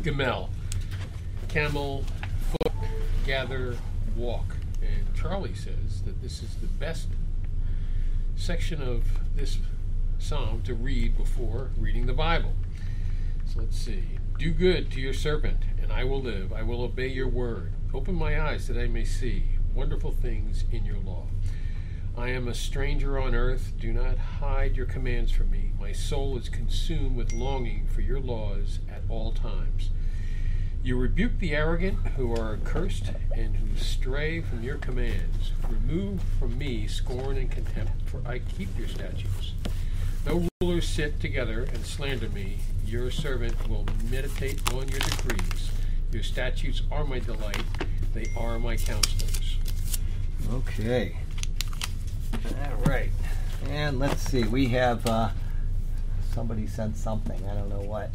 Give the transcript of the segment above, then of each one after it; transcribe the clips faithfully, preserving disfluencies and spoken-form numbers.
Gamel. Camel, foot, gather, walk. And Charlie says that this is the best section of this psalm to read before reading the Bible. So let's see. Do good to your servant, and I will live. I will obey your word. Open my eyes that I may see wonderful things in your law. I am a stranger on earth. Do not hide your commands from me. My soul is consumed with longing for your laws at all times. You rebuke the arrogant who are accursed and who stray from your commands. Remove from me scorn and contempt, for I keep your statutes. No rulers sit together and slander me. Your servant will meditate on your decrees. Your statutes are my delight. They are my counselors. Okay. All right. And let's see. We have uh, somebody sent something. I don't know what.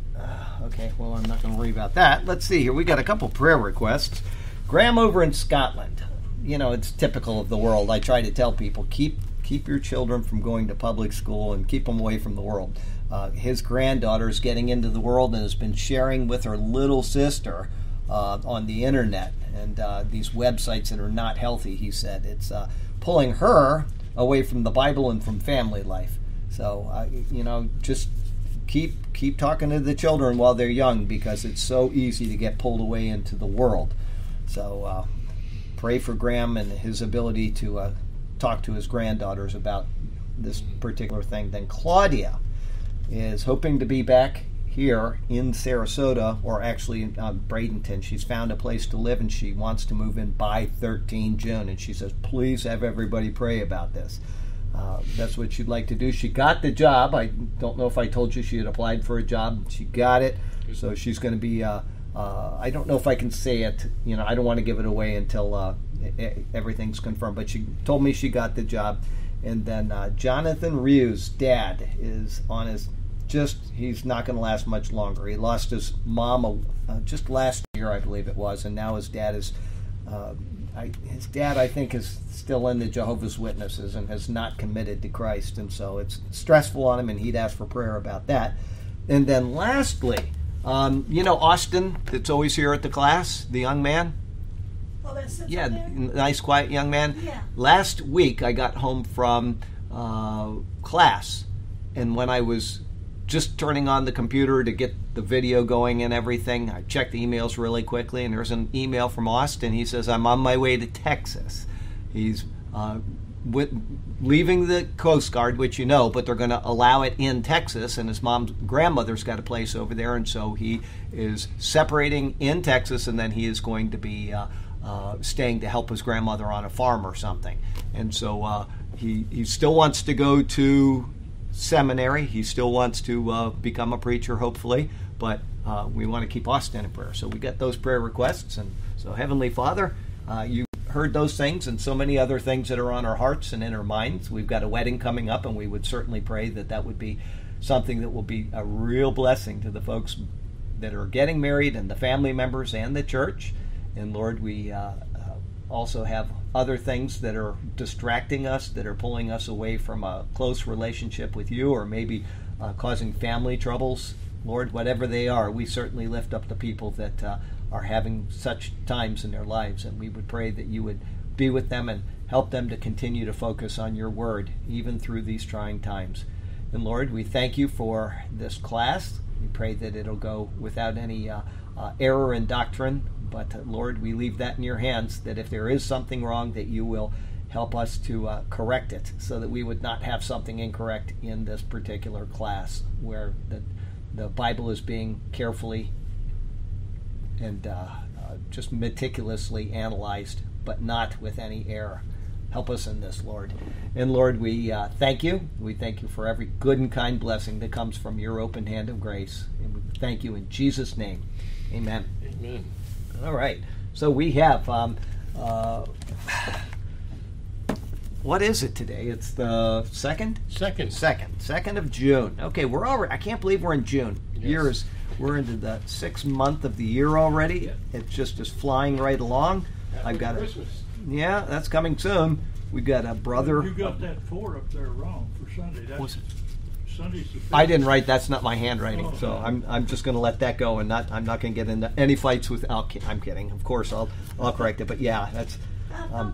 Uh, okay. Well, I'm not going to worry about that. Let's see here. We got a couple prayer requests. Graham over in Scotland. You know, it's typical of the world. I try to tell people, keep keep your children from going to public school and keep them away from the world. Uh, his granddaughter is getting into the world and has been sharing with her little sister uh, on the internet and uh, these websites that are not healthy, he said. It's uh, pulling her away from the Bible and from family life. So, uh, you know, just keep keep talking to the children while they're young, because it's so easy to get pulled away into the world. So uh, pray for Graham and his ability to uh, talk to his granddaughters about this particular thing. Then Claudia is hoping to be back here in Sarasota, or actually in uh, Bradenton. She's found a place to live and she wants to move in by thirteenth of June, and she says, please have everybody pray about this. Uh, that's what she'd like to do. She got the job. I don't know if I told you she had applied for a job. She got it, so she's going to be uh, uh, I don't know if I can say it, you know, I don't want to give it away until uh, everything's confirmed, but she told me she got the job. And then uh, Jonathan Rieu's dad is on his Just, he's not going to last much longer. He lost his mom uh, just last year, I believe it was, and now his dad is, uh, I, his dad, I think, is still in the Jehovah's Witnesses and has not committed to Christ, and so it's stressful on him, and he'd ask for prayer about that. And then lastly, um, you know Austin, that's always here at the class, the young man? Oh, that's Yeah, nice, quiet young man. Yeah. Last week, I got home from uh, class, and when I was just turning on the computer to get the video going and everything, I checked the emails really quickly, and there's an email from Austin. He says, I'm on my way to Texas. He's uh, with, leaving the Coast Guard, which you know, but they're going to allow it in Texas, and his mom's grandmother's got a place over there, and so he is separating in Texas, and then he is going to be uh, uh, staying to help his grandmother on a farm or something. And so uh, he, he still wants to go to seminary. He still wants to uh, become a preacher, hopefully, but uh, we want to keep Austin in prayer. So we got those prayer requests, and so Heavenly Father, uh, you heard those things and so many other things that are on our hearts and in our minds. We've got a wedding coming up, and we would certainly pray that that would be something that will be a real blessing to the folks that are getting married and the family members and the church. And Lord, we uh, also have other things that are distracting us, that are pulling us away from a close relationship with you, or maybe uh, causing family troubles. Lord, whatever they are, we certainly lift up the people that uh, are having such times in their lives, and we would pray that you would be with them and help them to continue to focus on your word, even through these trying times. And Lord, we thank you for this class. We pray that it'll go without any uh, uh, error in doctrine. But, uh, Lord, we leave that in your hands, that if there is something wrong, that you will help us to uh, correct it, so that we would not have something incorrect in this particular class, where the, the Bible is being carefully and uh, uh, just meticulously analyzed, but not with any error. Help us in this, Lord. And, Lord, we uh, thank you. We thank you for every good and kind blessing that comes from your open hand of grace. And we thank you in Jesus' name. Amen. Amen. All right, so we have, um, uh, what is it today? It's the second? Second. Second. Second of June. Okay, we're already, I can't believe we're in June. Yes. Years, we're into the sixth month of the year already. Yeah. It just is flying right along. Happy I've got Christmas. a, yeah, that's coming soon. We've got a brother. You got that four up there wrong for Sunday. That's What's it? Sunday's the fifth. I didn't write. That's not my handwriting, so I'm I'm just going to let that go and not I'm not going to get into any fights with. I'll, I'm kidding. Of course, I'll I'll correct it. But yeah, that's. Um,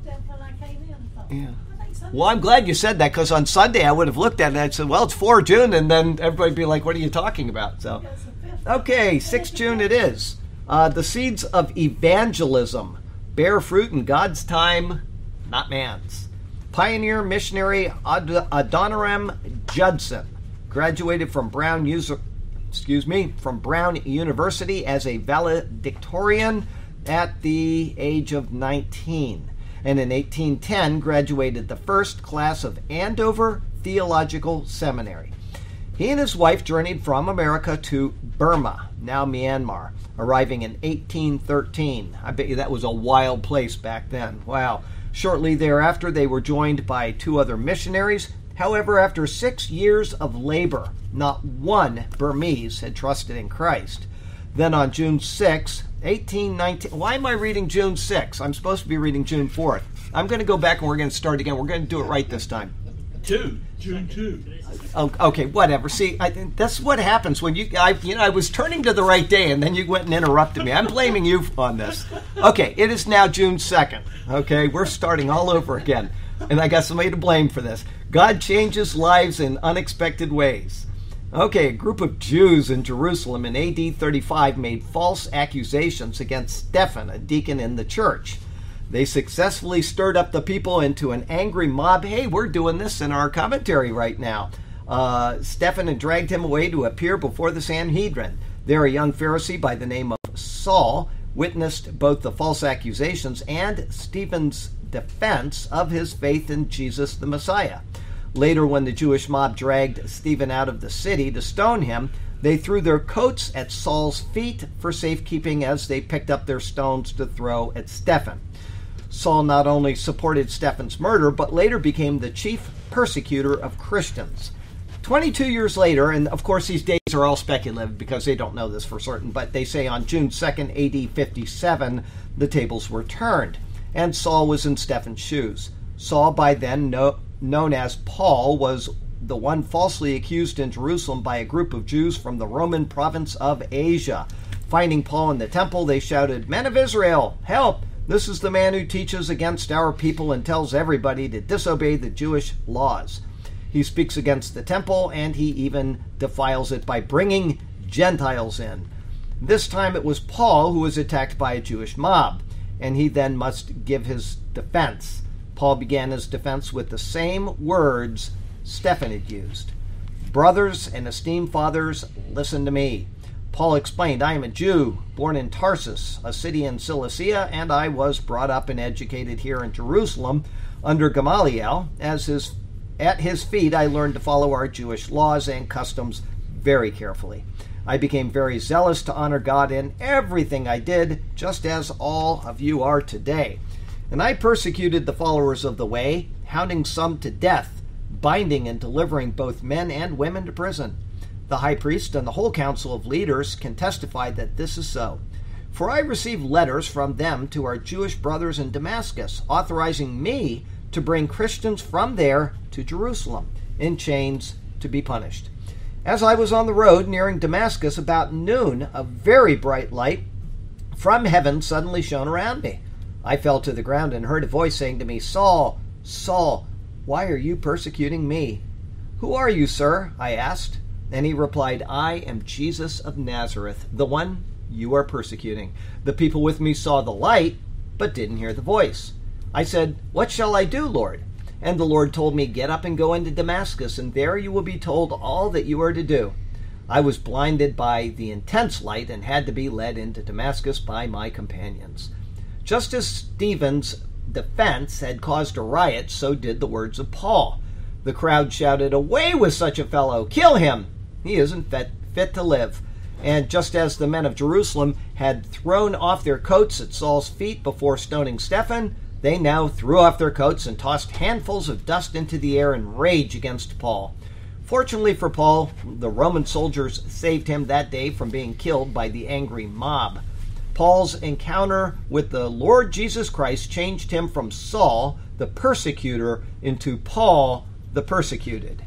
yeah. Well, I'm glad you said that because on Sunday I would have looked at it and I'd said, well, it's four June, and then everybody'd be like, what are you talking about? So, okay, six June it is. Uh, the seeds of evangelism bear fruit in God's time, not man's. Pioneer missionary Ad- Adoniram Judson graduated from Brown User, excuse me, from Brown University as a valedictorian at the age of nineteen. And in eighteen ten graduated the first class of Andover Theological Seminary. He and his wife journeyed from America to Burma, now Myanmar, arriving in eighteen thirteen. I bet you that was a wild place back then. Wow. Shortly thereafter, they were joined by two other missionaries. However, after six years of labor, not one Burmese had trusted in Christ. Then on June sixth, eighteen nineteen, why am I reading June sixth? I'm supposed to be reading June fourth. I'm going to go back and we're going to start again. We're going to do it right this time. Two. June two. Oh, okay, whatever. See, I, that's what happens when you, I, you know, I was turning to the right day and then you went and interrupted me. I'm blaming you on this. Okay, it is now June second. Okay, we're starting all over again. And I got somebody to blame for this. God changes lives in unexpected ways. Okay, a group of Jews in Jerusalem in A D thirty-five made false accusations against Stephen, a deacon in the church. They successfully stirred up the people into an angry mob. Hey, we're doing this in our commentary right now. Uh, Stephen had dragged him away to appear before the Sanhedrin. There, a young Pharisee by the name of Saul witnessed both the false accusations and Stephen's defense of his faith in Jesus the Messiah. Later, when the Jewish mob dragged Stephen out of the city to stone him, they threw their coats at Saul's feet for safekeeping as they picked up their stones to throw at Stephen. Saul not only supported Stephen's murder, but later became the chief persecutor of Christians. twenty-two years later, and of course these dates are all speculative because they don't know this for certain, but they say on June second, A D fifty-seven, the tables were turned, and Saul was in Stephen's shoes. Saul, by then no, known as Paul, was the one falsely accused in Jerusalem by a group of Jews from the Roman province of Asia. Finding Paul in the temple, they shouted, "Men of Israel, help! This is the man who teaches against our people and tells everybody to disobey the Jewish laws. He speaks against the temple, and he even defiles it by bringing Gentiles in." This time it was Paul who was attacked by a Jewish mob, and he then must give his defense. Paul began his defense with the same words Stephen had used. "Brothers and esteemed fathers, listen to me." Paul explained, "I am a Jew, born in Tarsus, a city in Cilicia, and I was brought up and educated here in Jerusalem under Gamaliel. As his, at his feet I learned to follow our Jewish laws and customs very carefully. I became very zealous to honor God in everything I did, just as all of you are today. And I persecuted the followers of the way, hounding some to death, binding and delivering both men and women to prison. The high priest and the whole council of leaders can testify that this is so. For I received letters from them to our Jewish brothers in Damascus, authorizing me to bring Christians from there to Jerusalem, in chains to be punished. As I was on the road nearing Damascus about noon, a very bright light from heaven suddenly shone around me. I fell to the ground and heard a voice saying to me, "Saul, Saul, why are you persecuting me?" "Who are you, sir?" I asked. And he replied, "I am Jesus of Nazareth, the one you are persecuting." The people with me saw the light, but didn't hear the voice. I said, "What shall I do, Lord?" And the Lord told me, "Get up and go into Damascus, and there you will be told all that you are to do." I was blinded by the intense light and had to be led into Damascus by my companions. Just as Stephen's defense had caused a riot, so did the words of Paul. The crowd shouted, "Away with such a fellow! Kill him! He isn't fit, fit to live." And just as the men of Jerusalem had thrown off their coats at Saul's feet before stoning Stephen, they now threw off their coats and tossed handfuls of dust into the air in rage against Paul. Fortunately for Paul, the Roman soldiers saved him that day from being killed by the angry mob. Paul's encounter with the Lord Jesus Christ changed him from Saul, the persecutor, into Paul, the persecuted.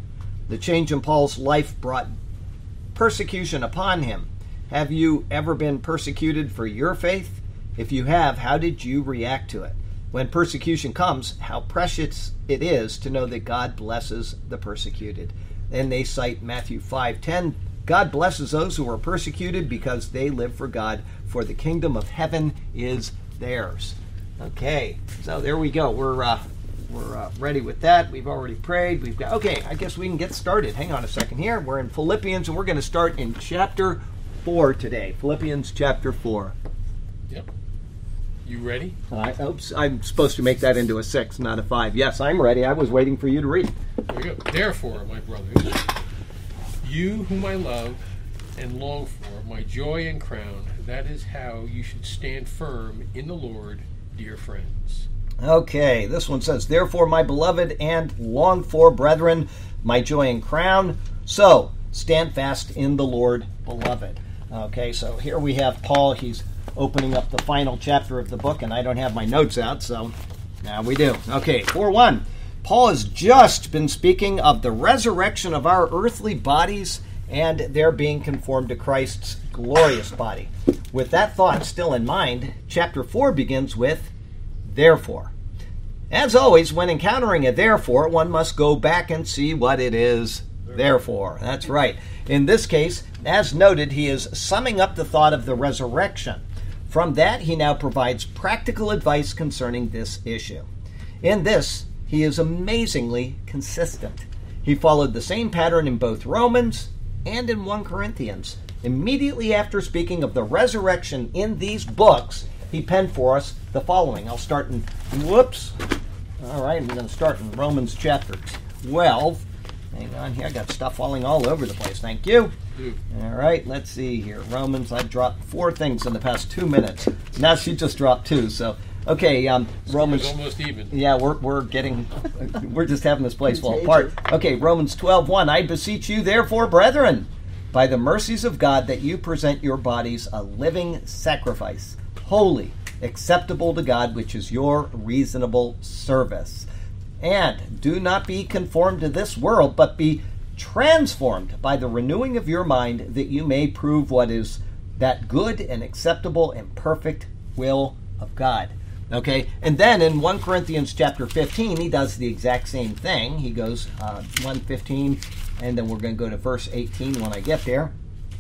The change in Paul's life brought persecution upon him. Have you ever been persecuted for your faith? If you have, how did you react to it? When persecution comes, how precious it is to know that God blesses the persecuted. Then they cite Matthew five ten. God blesses those who are persecuted because they live for God, for the kingdom of heaven is theirs. Okay, so there we go. We're uh, we're uh, ready with that. We've already prayed. We've got okay. I guess we can get started. Hang on a second here. We're in Philippians, and we're going to start in chapter four today. Philippians chapter four. Yep. You ready? Uh, oops, I'm supposed to make that into a six, not a five. Yes, I'm ready. I was waiting for you to read. There we go. Therefore, my brothers, you whom I love and long for, my joy and crown, that is how you should stand firm in the Lord, dear friends. Okay, this one says, therefore, my beloved and longed for brethren, my joy and crown, so stand fast in the Lord, beloved. Okay, so here we have Paul. He's opening up the final chapter of the book, and I don't have my notes out, so now we do. Okay, four one. Paul has just been speaking of the resurrection of our earthly bodies and their being conformed to Christ's glorious body. With that thought still in mind, chapter four begins with, therefore. As always, when encountering a therefore, one must go back and see what it is therefore. That's right. In this case, as noted, he is summing up the thought of the resurrection. From that, he now provides practical advice concerning this issue. In this, he is amazingly consistent. He followed the same pattern in both Romans and in First Corinthians. Immediately after speaking of the resurrection in these books, he penned for us the following. I'll start in, whoops. All right, I'm going to start in Romans chapter twelve. Hang on here, I got stuff falling all over the place. Thank you. All right, let's see here. Romans, I've dropped four things in the past two minutes. Now she just dropped two. So, okay, um, Romans. It's almost even. Yeah, we're we're getting, we're just having this place fall apart. Okay, Romans twelve one. I beseech you, therefore, brethren, by the mercies of God, that you present your bodies a living sacrifice, holy, acceptable to God, which is your reasonable service. And do not be conformed to this world, but be transformed by the renewing of your mind, that you may prove what is that good and acceptable and perfect will of God. Okay, and then in First Corinthians chapter fifteen, he does the exact same thing. He goes uh, one fifteen, and then we're going to go to verse eighteen when I get there.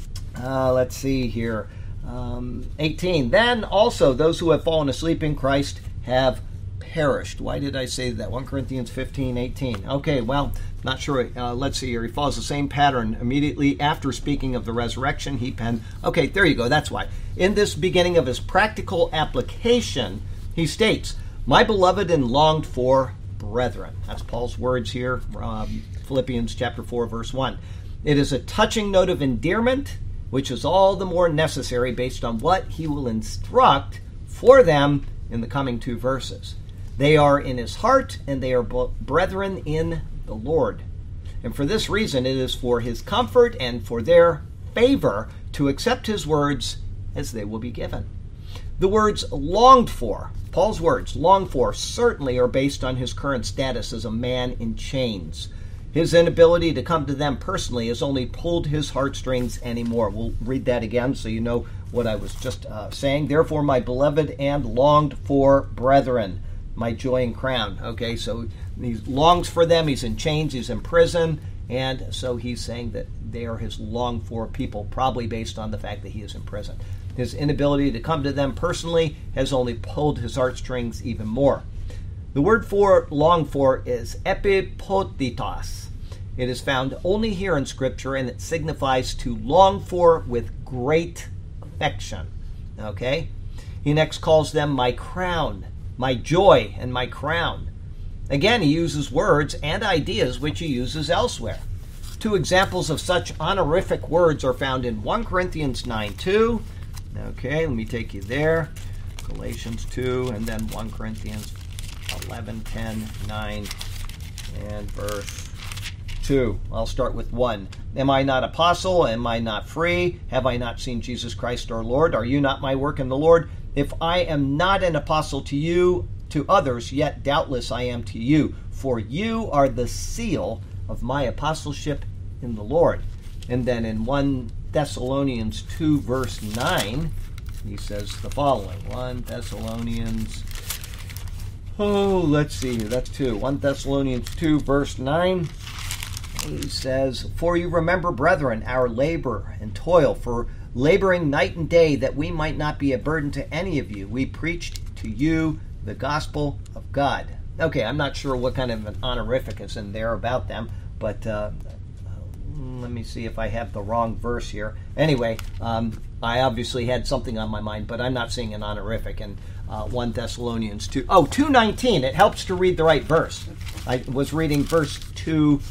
Uh, let's see here. Um, eighteen. Then also those who have fallen asleep in Christ have perished. Why did I say that? First Corinthians fifteen eighteen. Okay, well, not sure. Uh, let's see here. He follows the same pattern. Immediately after speaking of the resurrection, he penned, okay, there you go. That's why. In this beginning of his practical application, he states, my beloved and longed for brethren. That's Paul's words here, um, Philippians chapter four, verse one. It is a touching note of endearment, which is all the more necessary based on what he will instruct for them in the coming two verses. They are in his heart, and they are brethren in the Lord. And for this reason, it is for his comfort and for their favor to accept his words as they will be given. The words longed for, Paul's words, longed for, certainly are based on his current status as a man in chains. His inability to come to them personally has only pulled his heartstrings anymore. We'll read that again so you know what I was just uh, saying. Therefore, my beloved and longed for brethren, my joy and crown. Okay, so he longs for them. He's in chains. He's in prison. And so he's saying that they are his longed for people, probably based on the fact that he is in prison. His inability to come to them personally has only pulled his heartstrings even more. The word for long for is epipoditos. It is found only here in Scripture, and it signifies to long for with great affection. Okay? He next calls them my crown, my joy, and my crown. Again, he uses words and ideas which he uses elsewhere. Two examples of such honorific words are found in First Corinthians nine two. Okay, let me take you there. Galatians two, and then First Corinthians eleven, ten, nine, and verse two. I'll start with one. Am I not apostle? Am I not free? Have I not seen Jesus Christ our Lord? Are you not my work in the Lord? If I am not an apostle to you, to others, yet doubtless I am to you. For you are the seal of my apostleship in the Lord. And then in First Thessalonians two, verse nine, he says the following. First Thessalonians, oh, let's see here, that's two. First Thessalonians two, verse nine, he says, "For you remember, brethren, our labor and toil, for laboring night and day, that we might not be a burden to any of you. We preached to you the gospel of God." Okay, I'm not sure what kind of an honorific is in there about them, but uh, let me see if I have the wrong verse here. Anyway, um, I obviously had something on my mind, but I'm not seeing an honorific in uh, First Thessalonians two. Oh, two nineteen. It helps to read the right verse. I was reading verse two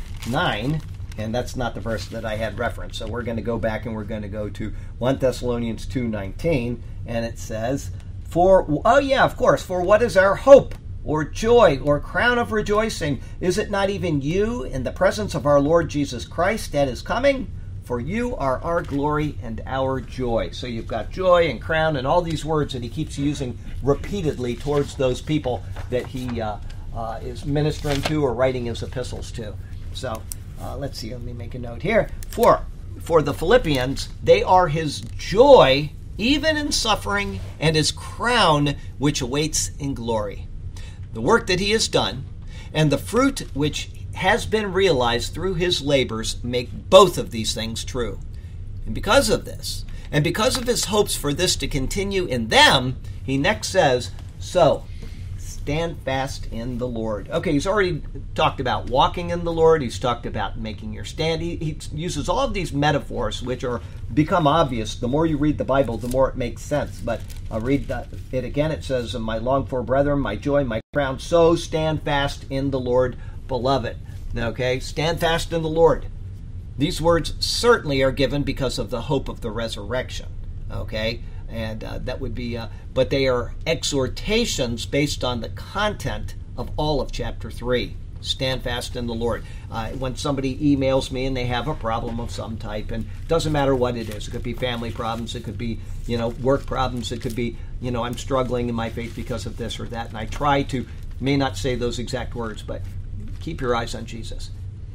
nine, and that's not the verse that I had referenced. So we're going to go back and we're going to go to First Thessalonians two nineteen, and it says, "For, oh yeah, of course, for what is our hope, or joy, or crown of rejoicing? Is it not even you in the presence of our Lord Jesus Christ at his coming? For you are our glory and our joy." So you've got joy and crown and all these words that he keeps using repeatedly towards those people that he uh, uh, is ministering to or writing his epistles to. So uh, let's see, let me make a note here. For, for the Philippians, they are his joy even in suffering, and his crown which awaits in glory. The work that he has done and the fruit which has been realized through his labors make both of these things true. And because of this, and because of his hopes for this to continue in them, he next says, "So, stand fast in the Lord." Okay, he's already talked about walking in the Lord. He's talked about making your stand. He, he uses all of these metaphors, which are become obvious. The more you read the Bible, the more it makes sense. But I'll read that, it again. It says, "My longed for brethren, my joy, my crown, so stand fast in the Lord, beloved." Okay, stand fast in the Lord. These words certainly are given because of the hope of the resurrection. Okay, and uh, that would be, uh, but they are exhortations based on the content of all of chapter three. Stand fast in the Lord. Uh, when somebody emails me and they have a problem of some type, and it doesn't matter what it is, it could be family problems, it could be, you know, work problems, it could be, you know, I'm struggling in my faith because of this or that, and I try to, may not say those exact words, but keep your eyes on Jesus.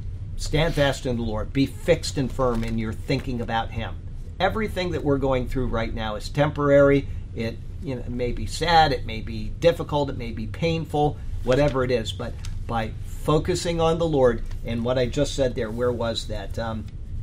Stand fast in the Lord. Be fixed and firm in your thinking about him. Everything that we're going through right now is temporary. It, you know, it may be sad, it may be difficult, it may be painful, whatever it is. But by focusing on the Lord, and what I just said there, where was that? Um,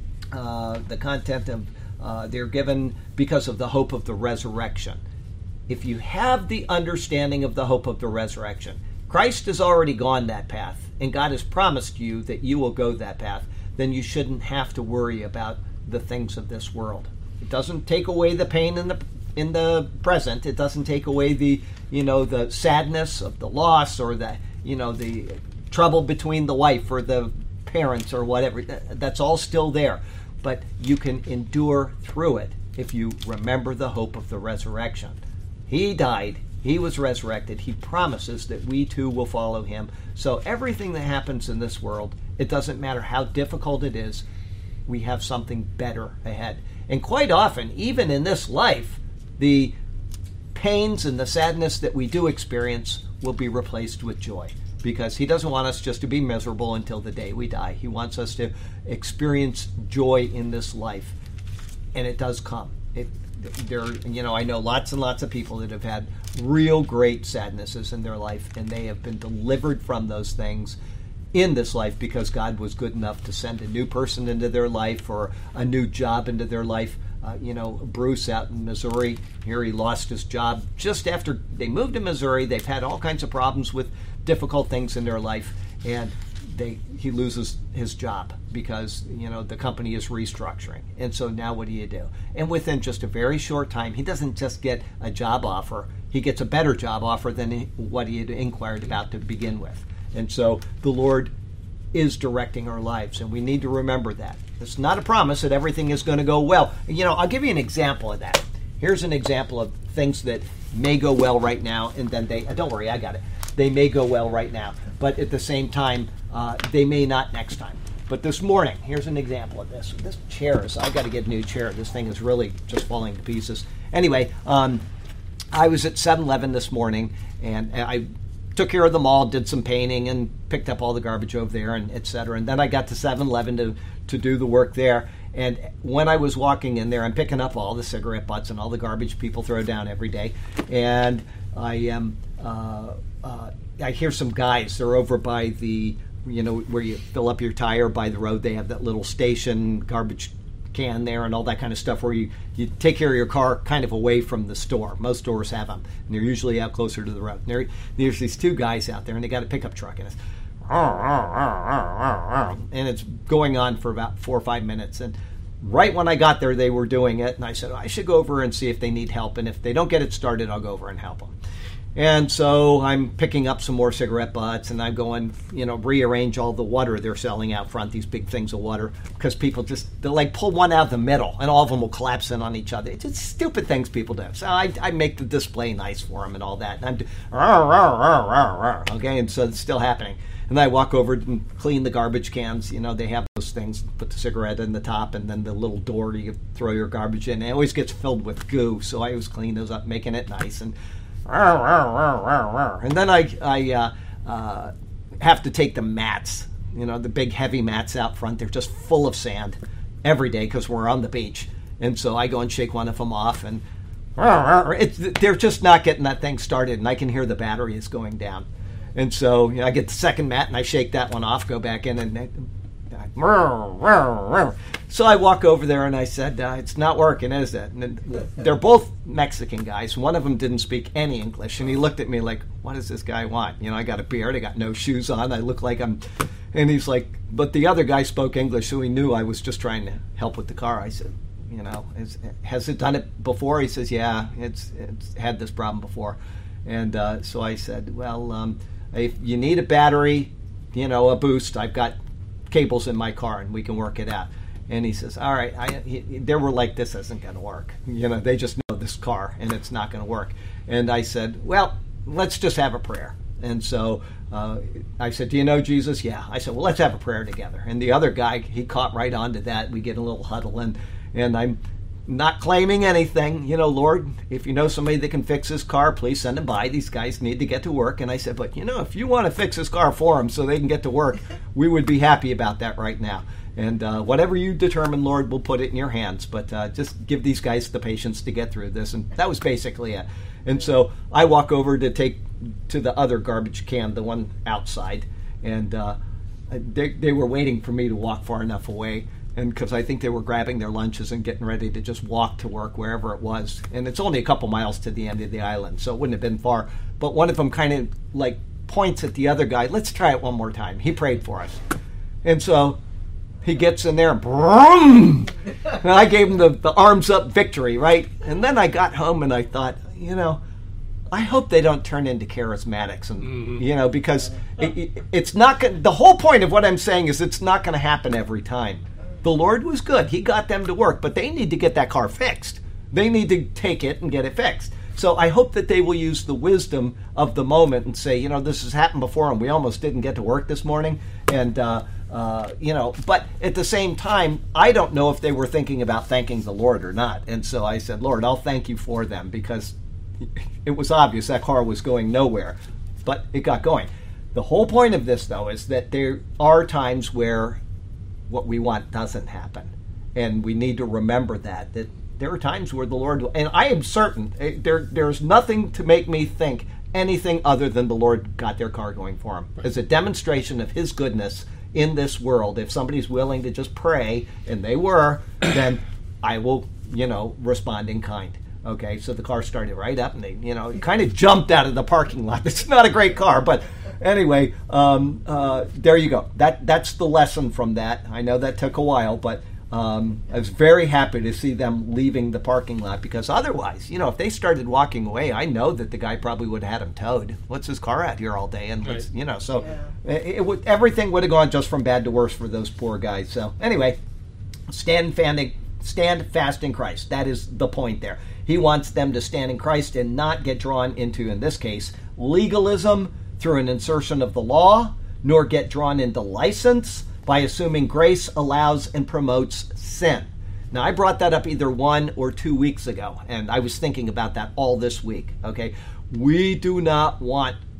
uh, the content of, uh, they're given because of the hope of the resurrection. If you have the understanding of the hope of the resurrection, Christ has already gone that path, and God has promised you that you will go that path, then you shouldn't have to worry about the things of this world. It doesn't take away the pain in the in the present. It doesn't take away the, you know, the sadness of the loss, or the, you know, the trouble between the wife or the parents or whatever. That's all still there. But you can endure through it if you remember the hope of the resurrection. He died. He was resurrected. He promises that we too will follow him. So everything that happens in this world, it doesn't matter how difficult it is, we have something better ahead. And quite often, even in this life, the pains and the sadness that we do experience will be replaced with joy, because he doesn't want us just to be miserable until the day we die. He wants us to experience joy in this life, and it does come. It, there, you know, I know lots and lots of people that have had real great sadnesses in their life, and they have been delivered from those things in this life because God was good enough to send a new person into their life, or a new job into their life. Uh, you know, Bruce out in Missouri, here he lost his job just after they moved to Missouri. They've had all kinds of problems with difficult things in their life, and they he loses his job because, you know, the company is restructuring. And so now what do you do? And within just a very short time, he doesn't just get a job offer, he gets a better job offer than what he had inquired about to begin with. And so the Lord is directing our lives, and we need to remember that. It's not a promise that everything is going to go well. You know, I'll give you an example of that. Here's an example of things that may go well right now, and then they, don't worry, I got it. They may go well right now, but at the same time, uh, they may not next time. But this morning, here's an example of this. This chair is, I got to get a new chair. This thing is really just falling to pieces. Anyway, um, I was at seven eleven this morning, and I took care of the mall, did some painting, and picked up all the garbage over there, and et cetera. And then I got to seven eleven to, to do the work there. And when I was walking in there, I'm picking up all the cigarette butts and all the garbage people throw down every day. And I am, um, uh, uh, I hear some guys. They're over by the, you know, where you fill up your tire by the road. They have that little station garbage can there and all that kind of stuff where you, you take care of your car kind of away from the store. Most stores have them, and they're usually out closer to the road. And there, there's these two guys out there, and they got a pickup truck, and it's and it's going on for about four or five minutes. And right when I got there, they were doing it, and I said, oh, I should go over and see if they need help, and if they don't get it started, I'll go over and help them. And so I'm picking up some more cigarette butts, and I'm going, you know, rearrange all the water they're selling out front, these big things of water, because people just, they'll like pull one out of the middle, and all of them will collapse in on each other. It's just stupid things people do. So I, I make the display nice for them and all that. And I'm, okay, and so it's still happening. And I walk over and clean the garbage cans. You know, they have those things, put the cigarette in the top, and then the little door you throw your garbage in. It always gets filled with goo, so I always clean those up, making it nice. And And then I, I uh, uh, have to take the mats, you know, the big heavy mats out front. They're just full of sand every day because we're on the beach. And so I go and shake one of them off, and it's, they're just not getting that thing started, and I can hear the battery is going down. And so, you know, I get the second mat, and I shake that one off, go back in, and... and so I walk over there and I said, uh, it's not working, is it? And they're both Mexican guys. One of them didn't speak any English, and he looked at me like, what does this guy want? You know, I got a beard, I got no shoes on, I look like I'm... And he's like, but the other guy spoke English, so he knew I was just trying to help with the car. I said, you know, is, has it done it before? He says, yeah, it's, it's had this problem before. And uh, so I said, well, um, if you need a battery, you know, a boost, I've got cables in my car and we can work it out. And he says, all right, I, he, they were like, this isn't going to work. You know, they just know this car and it's not going to work. And I said, well, let's just have a prayer. And so uh, I said, do you know Jesus? Yeah. I said, well, let's have a prayer together. And the other guy, he caught right on to that. We get a little huddle, and, and I'm not claiming anything. You know, Lord, if you know somebody that can fix his car, please send them by. These guys need to get to work. And I said, but, you know, if you want to fix his car for them so they can get to work, we would be happy about that right now. And uh, whatever you determine, Lord, we'll put it in your hands. But uh, just give these guys the patience to get through this. And that was basically it. And so I walk over to take to the other garbage can, the one outside. And uh, they, they were waiting for me to walk far enough away. And because I think they were grabbing their lunches and getting ready to just walk to work wherever it was. And it's only a couple miles to the end of the island, so it wouldn't have been far. But one of them kind of like points at the other guy, let's try it one more time. He prayed for us. And so he gets in there and boom! And I gave him the, the arms up victory, right? And then I got home and I thought, you know, I hope they don't turn into charismatics, and mm-hmm. you know, because it, it, it's not gonna, the whole point of what I'm saying is it's not going to happen every time. The Lord was good. He got them to work, but they need to get that car fixed. They need to take it and get it fixed. So I hope that they will use the wisdom of the moment and say, you know, this has happened before and we almost didn't get to work this morning. And, uh, uh, you know, but at the same time, I don't know if they were thinking about thanking the Lord or not. And so I said, Lord, I'll thank you for them, because it was obvious that car was going nowhere, but it got going. The whole point of this, though, is that there are times where what we want doesn't happen, and we need to remember that that there are times where the Lord, and I am certain there there's nothing to make me think anything other than the Lord got their car going for them. Right. As a demonstration of his goodness in this world, if somebody's willing to just pray, and they were, then I will, you know, respond in kind. Okay, so the car started right up, and they, you know, kind of jumped out of the parking lot. It's not a great car, but anyway, um, uh, there you go. That that's the lesson from that. I know that took a while, but um, I was very happy to see them leaving the parking lot, because otherwise, you know, if they started walking away, I know that the guy probably would have had him towed. What's his car out here all day? And what's, right. you know, so yeah. it, it would, everything would have gone just from bad to worse for those poor guys. So anyway, stand fanning. Stand fast in Christ. That is the point there. He wants them to stand in Christ and not get drawn into, in this case, legalism through an insertion of the law, nor get drawn into license by assuming grace allows and promotes sin. Now, I brought that up either one or two weeks ago, and I was thinking about that all this week, okay? We do not want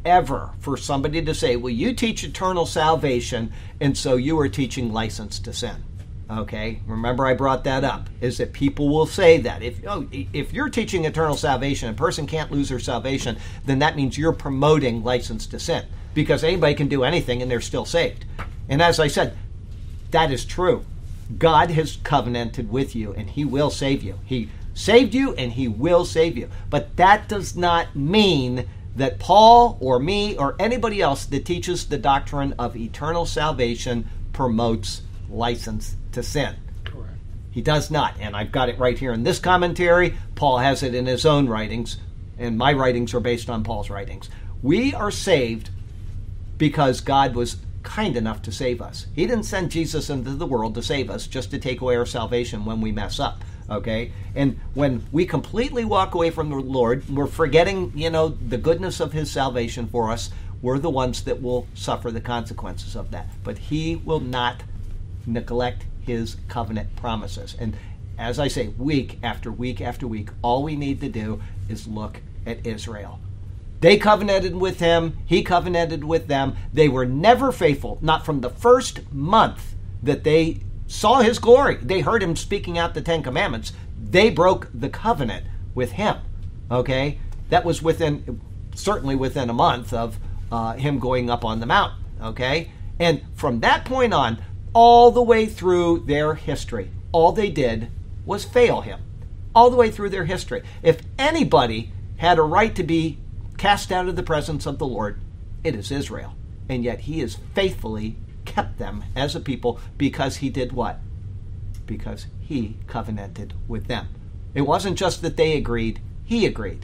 ever for somebody to say, well, you teach eternal salvation, and so you are teaching license to sin. Okay? Remember I brought that up, is that people will say that. If, oh, if you're teaching eternal salvation, and a person can't lose their salvation, then that means you're promoting license to sin, because anybody can do anything and they're still saved. And as I said, that is true. God has covenanted with you, and he will save you. He saved you, and he will save you. But that does not mean that Paul or me or anybody else that teaches the doctrine of eternal salvation promotes license to sin. Correct. He does not. And I've got it right here in this commentary. Paul has it in his own writings, and my writings are based on Paul's writings. We are saved because God was kind enough to save us. He didn't send Jesus into the world to save us, just to take away our salvation when we mess up. Okay? And when we completely walk away from the Lord, we're forgetting, you know, the goodness of his salvation for us. We're the ones that will suffer the consequences of that. But he will not neglect his covenant promises. And as I say, week after week after week, all we need to do is look at Israel. They covenanted with him. He covenanted with them. They were never faithful, not from the first month that they saw his glory. They heard him speaking out the Ten Commandments. They broke the covenant with him. Okay? That was within, certainly within a month of uh, him going up on the mountain. Okay? And from that point on, all the way through their history, all they did was fail him. All the way through their history. If anybody had a right to be cast out of the presence of the Lord, it is Israel. And yet he has faithfully kept them as a people because he did what? Because he covenanted with them. It wasn't just that they agreed, he agreed.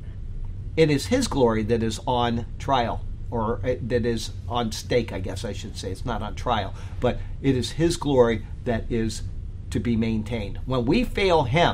It is his glory that is on trial, or that is on stake, I guess I should say. It's not on trial, but it is his glory that is to be maintained. When we fail him,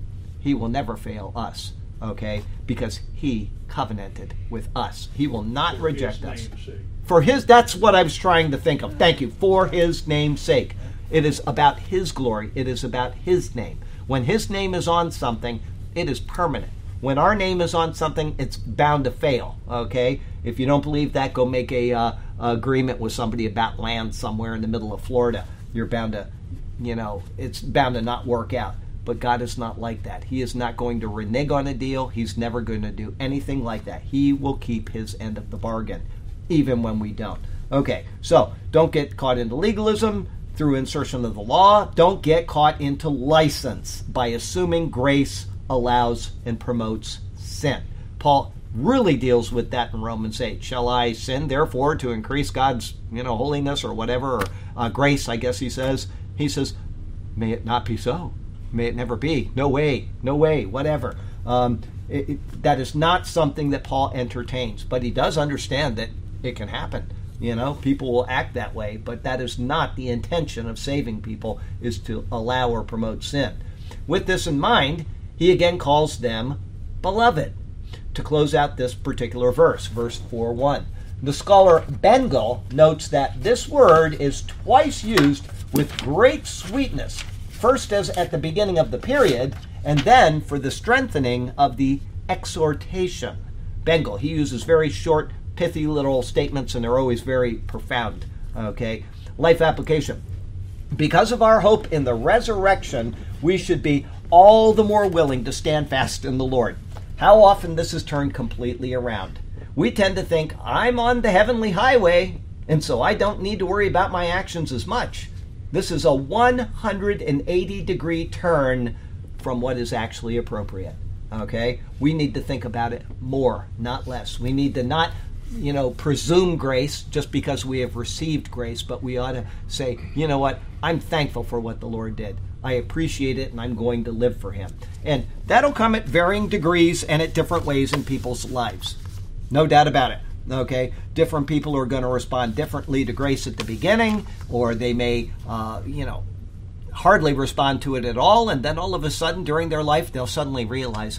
he will never fail us, okay? Because he covenanted with us. He will not reject us. For his, that's what I was trying to think of. Thank you. For his name's sake. It is about his glory. It is about his name. When his name is on something, it is permanent. When our name is on something, it's bound to fail, okay? If you don't believe that, go make a uh, agreement with somebody about land somewhere in the middle of Florida. You're bound to, you know, it's bound to not work out. But God is not like that. He is not going to renege on a deal. He's never going to do anything like that. He will keep his end of the bargain, even when we don't. Okay, so don't get caught into legalism through insertion of the law. Don't get caught into license by assuming grace allows and promotes sin. Paul really deals with that in Romans eight. Shall I sin, therefore, to increase God's, you know, holiness or whatever, or uh, grace, I guess he says. He says, may it not be so. May it never be. No way. No way. Whatever. Um, it, it, that is not something that Paul entertains, but he does understand that it can happen. You know, people will act that way, but that is not the intention of saving people, is to allow or promote sin. With this in mind, he again calls them beloved to close out this particular verse, verse four one. The scholar Bengal notes that this word is twice used with great sweetness, first as at the beginning of the period, and then for the strengthening of the exhortation. Bengal, he uses very short, pithy little statements, and they're always very profound. Okay, life application. Because of our hope in the resurrection, we should be all the more willing to stand fast in the Lord. How often this is turned completely around. We tend to think, I'm on the heavenly highway, and so I don't need to worry about my actions as much. This is a one hundred eighty degree turn from what is actually appropriate. Okay? We need to think about it more, not less. We need to not, you know, presume grace just because we have received grace, but we ought to say, you know what, I'm thankful for what the Lord did. I appreciate it, and I'm going to live for him. And that'll come at varying degrees and at different ways in people's lives. No doubt about it. Okay, different people are going to respond differently to grace at the beginning, or they may, uh, you know, hardly respond to it at all, and then all of a sudden during their life they'll suddenly realize,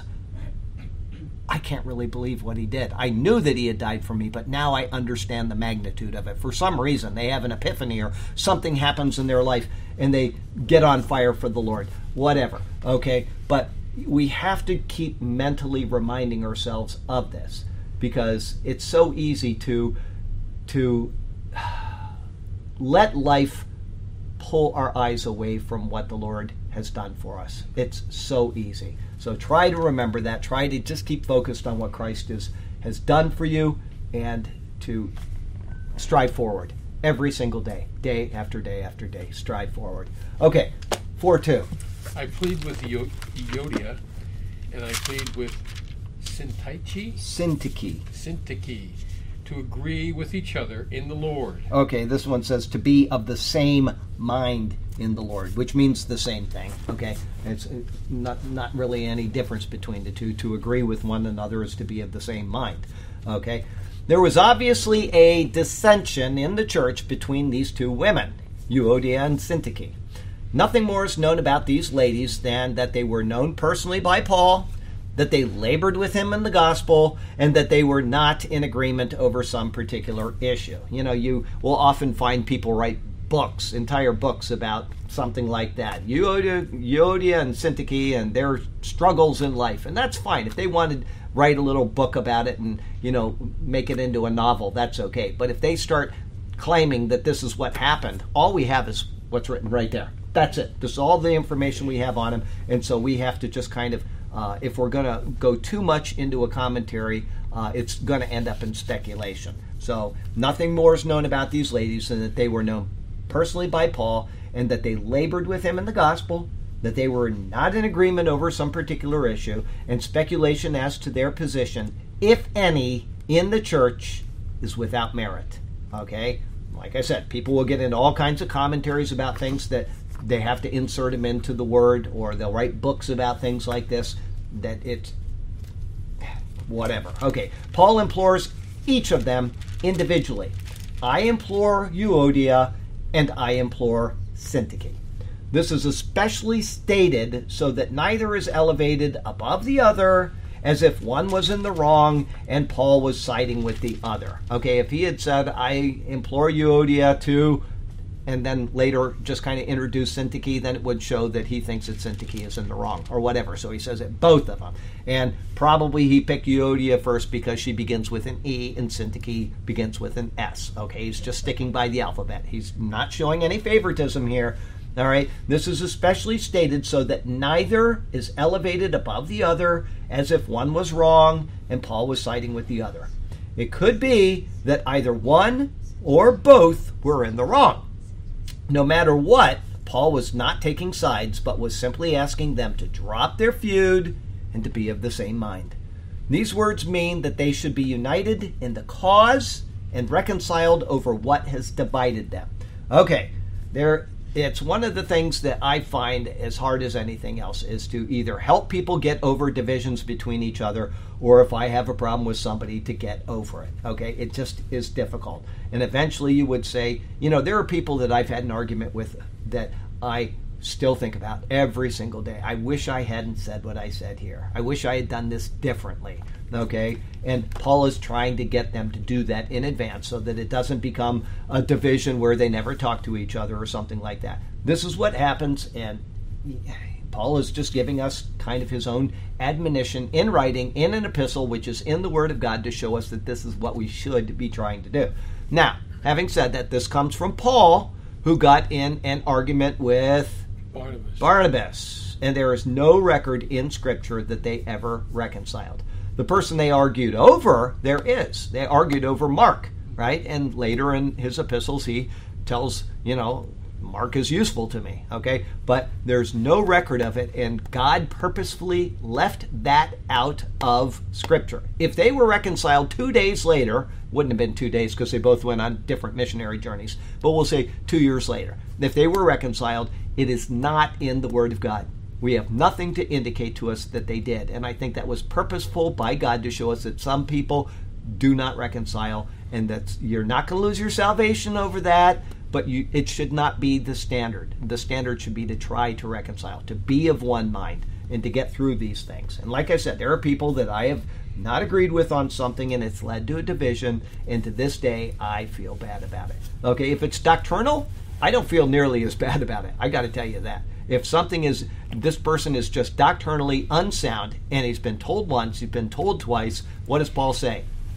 I can't really believe what he did. I knew that he had died for me, but now I understand the magnitude of it. For some reason, they have an epiphany or something happens in their life and they get on fire for the Lord. Whatever, okay? But we have to keep mentally reminding ourselves of this. because it's so easy to to let life pull our eyes away from what the Lord has done for us. It's so easy. So try to remember that. Try to just keep focused on what Christ is, has done for you, and to strive forward every single day, day after day after day. Strive forward. Okay, four two. I plead with Eo- Euodia, and I plead with Syntyche, Syntyche. Syntyche, to agree with each other in the Lord. Okay, this one says to be of the same mind in the Lord, which means the same thing. Okay, it's not not really any difference between the two. To agree with one another is to be of the same mind. Okay, there was obviously a dissension in the church between these two women, Euodia and Syntyche. Nothing more is known about these ladies than that they were known personally by Paul, that they labored with him in the gospel, and that they were not in agreement over some particular issue. You know, you will often find people write books, entire books about something like that. Euodia, Euodia and Syntyche and their struggles in life. And that's fine. If they wanted to write a little book about it and, you know, make it into a novel, that's okay. But if they start claiming that this is what happened, all we have is what's written right there. That's it. This is all the information we have on them. And so we have to just kind of, uh, if we're going to go too much into a commentary, uh, it's going to end up in speculation. So nothing more is known about these ladies than that they were known personally by Paul, and that they labored with him in the gospel, that they were not in agreement over some particular issue, and speculation as to their position, if any, in the church is without merit. Okay? Like I said, people will get into all kinds of commentaries about things that they have to insert them into the Word, or they'll write books about things like this, that it's whatever. Okay, Paul implores each of them individually. I implore Euodia, and I implore Syntyche. This is especially stated so that neither is elevated above the other, as if one was in the wrong and Paul was siding with the other. Okay, if he had said, I implore Euodia to, and then later just kind of introduce Syntyche, then it would show that he thinks that Syntyche is in the wrong, or whatever. So he says it, both of them. And probably he picked Euodia first because she begins with an E and Syntyche begins with an S. Okay, he's just sticking by the alphabet. He's not showing any favoritism here. All right, this is especially stated so that neither is elevated above the other, as if one was wrong and Paul was siding with the other. It could be that either one or both were in the wrong. No matter what, Paul was not taking sides, but was simply asking them to drop their feud and to be of the same mind. These words mean that they should be united in the cause and reconciled over what has divided them. Okay, there. It's one of the things that I find as hard as anything else is to either help people get over divisions between each other, or if I have a problem with somebody, to get over it. Okay, it just is difficult. And eventually you would say, you know, there are people that I've had an argument with that I still think about every single day. I wish I hadn't said what I said here. I wish I had done this differently. Okay, and Paul is trying to get them to do that in advance so that it doesn't become a division where they never talk to each other or something like that. This is what happens, and Paul is just giving us kind of his own admonition in writing, in an epistle, which is in the Word of God, to show us that this is what we should be trying to do. Now, having said that, this comes from Paul, who got in an argument with Barnabas. Barnabas, and there is no record in Scripture that they ever reconciled. The person they argued over, there is. They argued over Mark, right? And later in his epistles, he tells, you know, Mark is useful to me, okay? But there's no record of it, and God purposefully left that out of Scripture. If they were reconciled two days later, wouldn't have been two days because they both went on different missionary journeys, but we'll say two years later. If they were reconciled, it is not in the Word of God. We have nothing to indicate to us that they did. And I think that was purposeful by God to show us that some people do not reconcile, and that you're not going to lose your salvation over that, but you, it should not be the standard. The standard should be to try to reconcile, to be of one mind, and to get through these things. And like I said, there are people that I have not agreed with on something, and it's led to a division, and to this day, I feel bad about it. Okay, if it's doctrinal, I don't feel nearly as bad about it. I got to tell you that. If something is, this person is just doctrinally unsound, and he's been told once, he's been told twice, what does Paul say?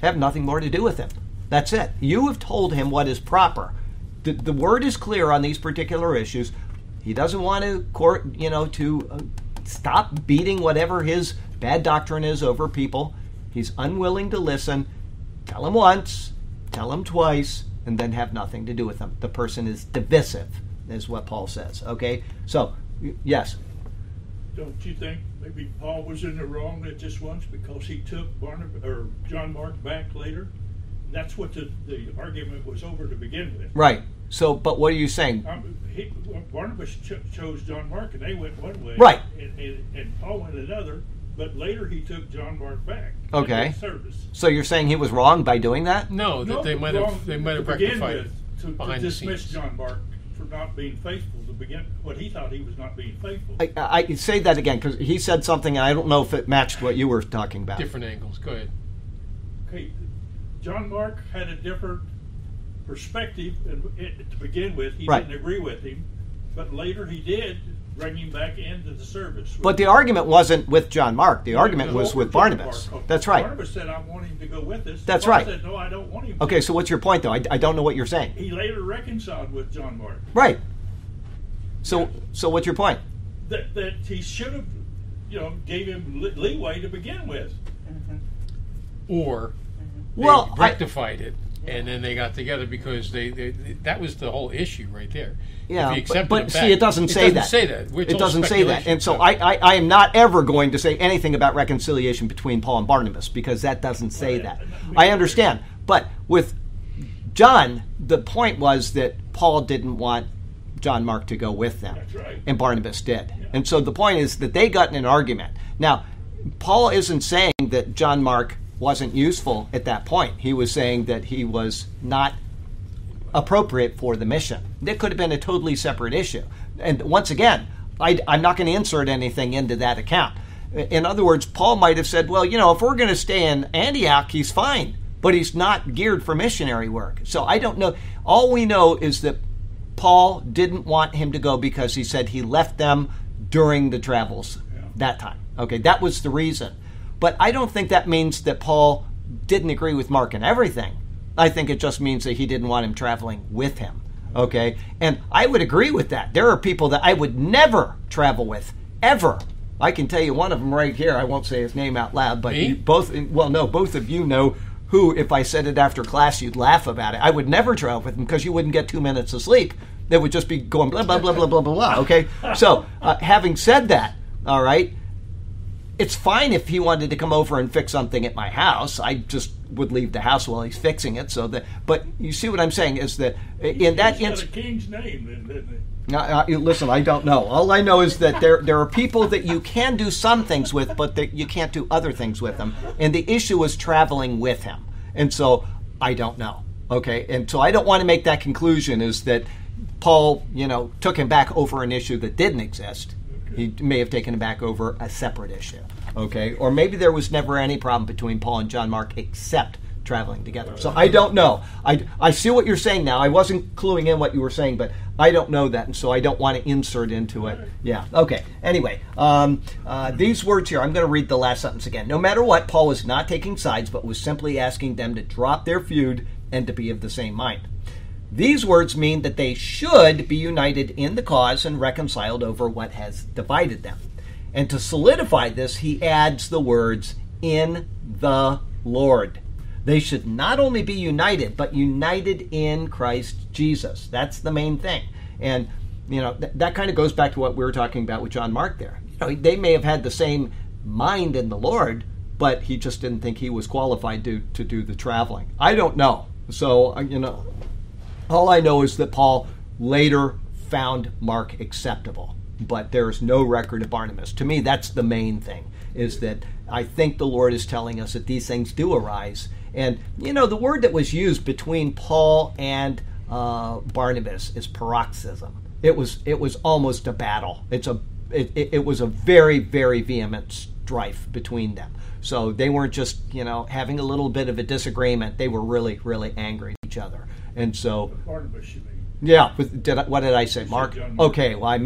have nothing more to do with him. That's it. You have told him what is proper. The, the word is clear on these particular issues. He doesn't want to court, you know, to uh, stop beating whatever his bad doctrine is over people. He's unwilling to listen. Tell him once, tell him twice, and then have nothing to do with them. The person is divisive, is what Paul says. Okay? So, y- yes. Don't you think maybe Paul was in the wrong at this once because he took Barnabas or John Mark back later? That's what the, the argument was over to begin with. Right. So, but what are you saying? Um, he, well, Barnabas cho- chose John Mark, and they went one way. Right. And, and, and Paul went another. But later he took John Mark back. Okay. In service. So you're saying he was wrong by doing that? No, that No, they might wrong have they might have to begin rectified with, it to, to behind the dismiss scenes. John Mark for not being faithful to begin. What he thought he was not being faithful. I, I say that again because he said something, and I don't know if it matched what you were talking about. Different angles. Go ahead. Okay, John Mark had a different perspective and it, to begin with. He Right. didn't agree with him, but later he did bring him back into the service. But the argument wasn't with John Mark. The argument was with Barnabas. That's right. Barnabas said, "I want him to go with us." That's Paul right. said, "No, I don't want him." Okay, so what's your point, though? I, I don't know what you're saying. He later reconciled with John Mark. Right. So, so what's your point? That that he should have, you know, gave him le- leeway to begin with. Or they Well, I- rectified it, and then they got together because they, they, that was the whole issue right there. Yeah, If he but, accepted but him see, back- it doesn't say doesn't that. say that. It's It all doesn't say that. speculation, And so I, I, I am not ever going to say anything about reconciliation between Paul and Barnabas because that doesn't say that. I understand. But with John, the point was that Paul didn't want John Mark to go with them. That's right. And Barnabas did. And so the point is that they got in an argument. Now, Paul isn't saying that John Mark wasn't useful at that point. He was saying that he was not appropriate for the mission. That could have been a totally separate issue. And once again, I, I'm not going to insert anything into that account. In other words, Paul might have said, well, you know, if we're going to stay in Antioch, he's fine, but he's not geared for missionary work. So I don't know. All we know is that Paul didn't want him to go because he said he left them during the travels Yeah. that time. Okay, that was the reason. But I don't think that means that Paul didn't agree with Mark and everything. I think it just means that he didn't want him traveling with him. Okay, and I would agree with that. There are people that I would never travel with, ever. I can tell you one of them right here. I won't say his name out loud, but Me? you both, well, no, both of you know who, if I said it after class, you'd laugh about it. I would never travel with him because you wouldn't get two minutes of sleep. They would just be going blah, blah, blah, blah, blah, blah, blah. Okay, so uh, having said that, all right, it's fine if he wanted to come over and fix something at my house. I just would leave the house while he's fixing it. So that, but you see what I'm saying is that in that He's got instance, a king's name, then, didn't he? now, uh, listen, I don't know. All I know is that there there are people that you can do some things with, but that you can't do other things with them. And the issue is traveling with him. And so I don't know. Okay, and so I don't want to make that conclusion is that Paul, you know, took him back over an issue that didn't exist. He may have taken him back over a separate issue. Okay, or maybe there was never any problem between Paul and John Mark except traveling together. So I don't know. I, I see what you're saying now. I wasn't cluing in what you were saying, but I don't know that, and so I don't want to insert into it. Yeah, okay. Anyway, um, uh, these words here, I'm going to read the last sentence again. No matter what, Paul was not taking sides, but was simply asking them to drop their feud and to be of the same mind. These words mean that they should be united in the cause and reconciled over what has divided them. And to solidify this, he adds the words, in the Lord. They should not only be united, but united in Christ Jesus. That's the main thing. And, you know, th- that kind of goes back to what we were talking about with John Mark there. You know, they may have had the same mind in the Lord, but he just didn't think he was qualified to, to do the traveling. I don't know. So, uh, you know, all I know is that Paul later found Mark acceptable, but there's no record of Barnabas. To me, that's the main thing, is that I think the Lord is telling us that these things do arise. And, you know, the word that was used between Paul and uh, Barnabas is paroxysm. It was it was almost a battle. It's a it, it, it was a very, very vehement strife between them. So they weren't just, you know, having a little bit of a disagreement. They were really, really angry at each other. And so, Barnabas, you mean? yeah, with, did I, what did I say, You said Mark? John Mark. Okay, well, I meant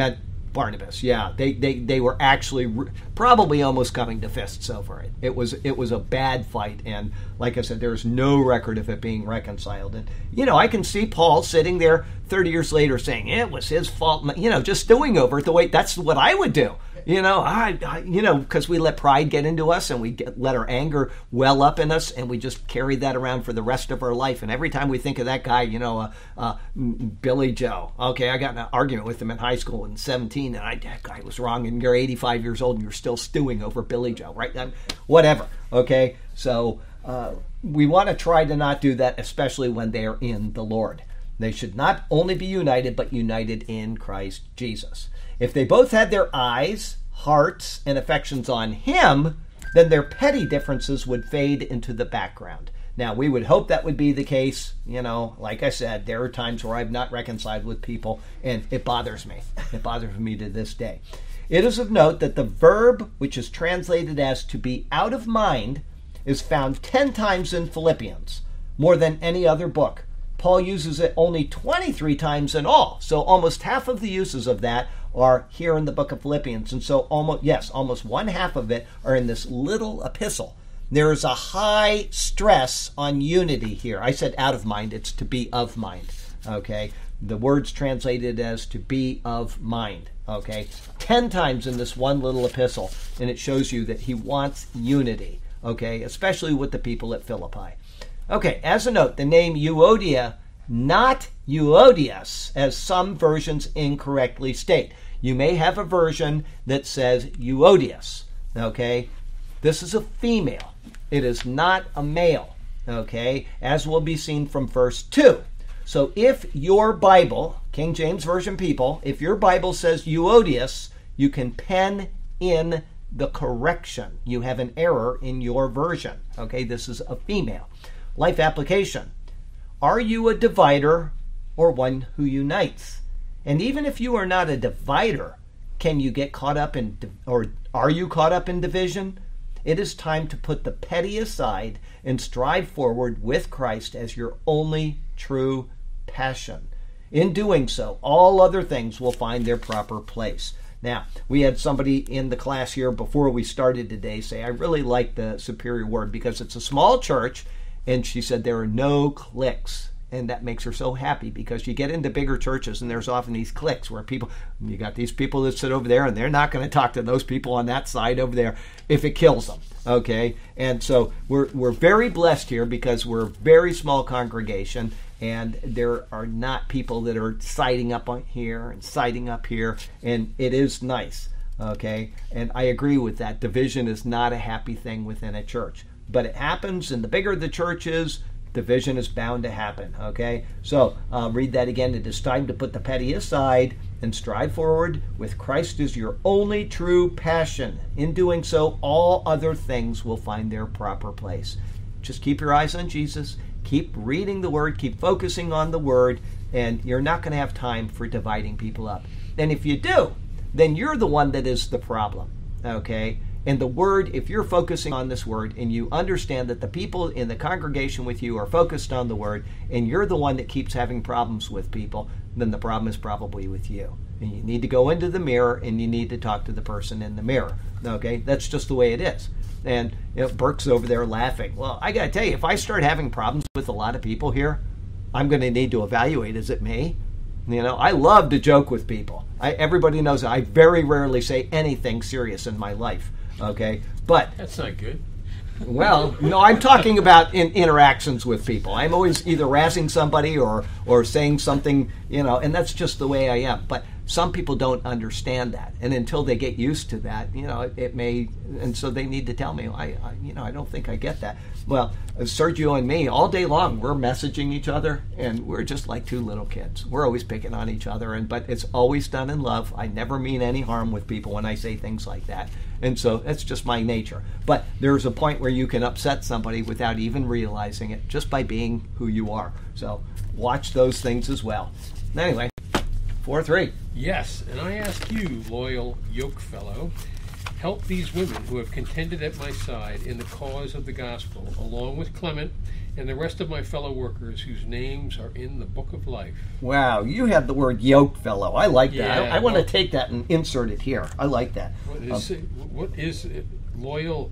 Barnabas, yeah, they, they, they were actually re- probably almost coming to fists over it. It was it was a bad fight, and like I said, there's no record of it being reconciled. And you know, I can see Paul sitting there thirty years later saying it was his fault. You know, just stewing over it the way that's what I would do. You know, I, I you know, because we let pride get into us, and we get, let our anger well up in us, and we just carry that around for the rest of our life. And every time we think of that guy, you know, uh, uh, Billy Joe. Okay, I got in an argument with him in high school in seventeen, and I, that guy was wrong, and you're eighty-five years old, and you're still stewing over Billy Joe, right? Um, whatever. Okay, so uh, we want to try to not do that, especially when they're in the Lord. They should not only be united, but united in Christ Jesus. If they both had their eyes, hearts, and affections on him, then their petty differences would fade into the background. Now, we would hope that would be the case. You know, like I said, there are times where I've not reconciled with people, and it bothers me. It bothers me to this day. It is of note that the verb, which is translated as to be out of mind, is found ten times in Philippians, more than any other book. Paul uses it only twenty-three times in all, so almost half of the uses of that are here in the book of Philippians. And so almost, yes, almost one half of it are in this little epistle. There is a high stress on unity here. I said out of mind, it's to be of mind, okay? The word's translated as to be of mind, okay? Ten times in this one little epistle, and it shows you that he wants unity, okay? Especially with the people at Philippi. Okay, as a note, the name Euodia, not Euodias, as some versions incorrectly state. You may have a version that says Euodias, okay? This is a female. It is not a male, okay? As will be seen from verse two. So if your Bible, King James Version people, if your Bible says Euodias, you can pen in the correction. You have an error in your version, okay? This is a female. Life application. Are you a divider or one who unites? And even if you are not a divider, can you get caught up in, or are you caught up in division? It is time to put the petty aside and strive forward with Christ as your only true passion. In doing so, all other things will find their proper place. Now, we had somebody in the class here before we started today say, I really like the Superior Word because it's a small church. And she said there are no cliques. And that makes her so happy because you get into bigger churches and there's often these cliques where people, you got these people that sit over there and they're not going to talk to those people on that side over there if it kills them. Okay? And so we're we're very blessed here because we're a very small congregation and there are not people that are siding up on here and siding up here. And it is nice. Okay? And I agree with that. Division is not a happy thing within a church. But it happens, and the bigger the church is, division is bound to happen, okay? So, uh, read that again. It is time to put the petty aside and stride forward with Christ as your only true passion. In doing so, all other things will find their proper place. Just keep your eyes on Jesus. Keep reading the Word. Keep focusing on the Word, and you're not going to have time for dividing people up. And if you do, then you're the one that is the problem, okay? And the Word, if you're focusing on this Word and you understand that the people in the congregation with you are focused on the Word and you're the one that keeps having problems with people, then the problem is probably with you. And you need to go into the mirror and you need to talk to the person in the mirror. Okay? That's just the way it is. And you know, Burke's over there laughing. Well, I got to tell you, if I start having problems with a lot of people here, I'm going to need to evaluate, is it me? You know, I love to joke with people. I, everybody knows I very rarely say anything serious in my life. Okay, but that's not good. Well, no, I'm talking about in interactions with people. I'm always either razzing somebody or or saying something, you know, and that's just the way I am. But some people don't understand that, and until they get used to that, you know, it, it may, and so they need to tell me, I, I, you know, I don't think I get that. Well, Sergio and me, all day long, we're messaging each other, and we're just like two little kids. We're always picking on each other, and but it's always done in love. I never mean any harm with people when I say things like that, and so that's just my nature. But there's a point where you can upset somebody without even realizing it, just by being who you are. So watch those things as well. Anyway. Four three. Yes, and I ask you, loyal yoke fellow, Help these women who have contended at my side in the cause of the gospel, along with Clement and the rest of my fellow workers whose names are in the book of life. Wow, you have the word yoke fellow. I like that. Yeah, I, I want to well- take that and insert it here. I like that. What is, it, what is it? Loyal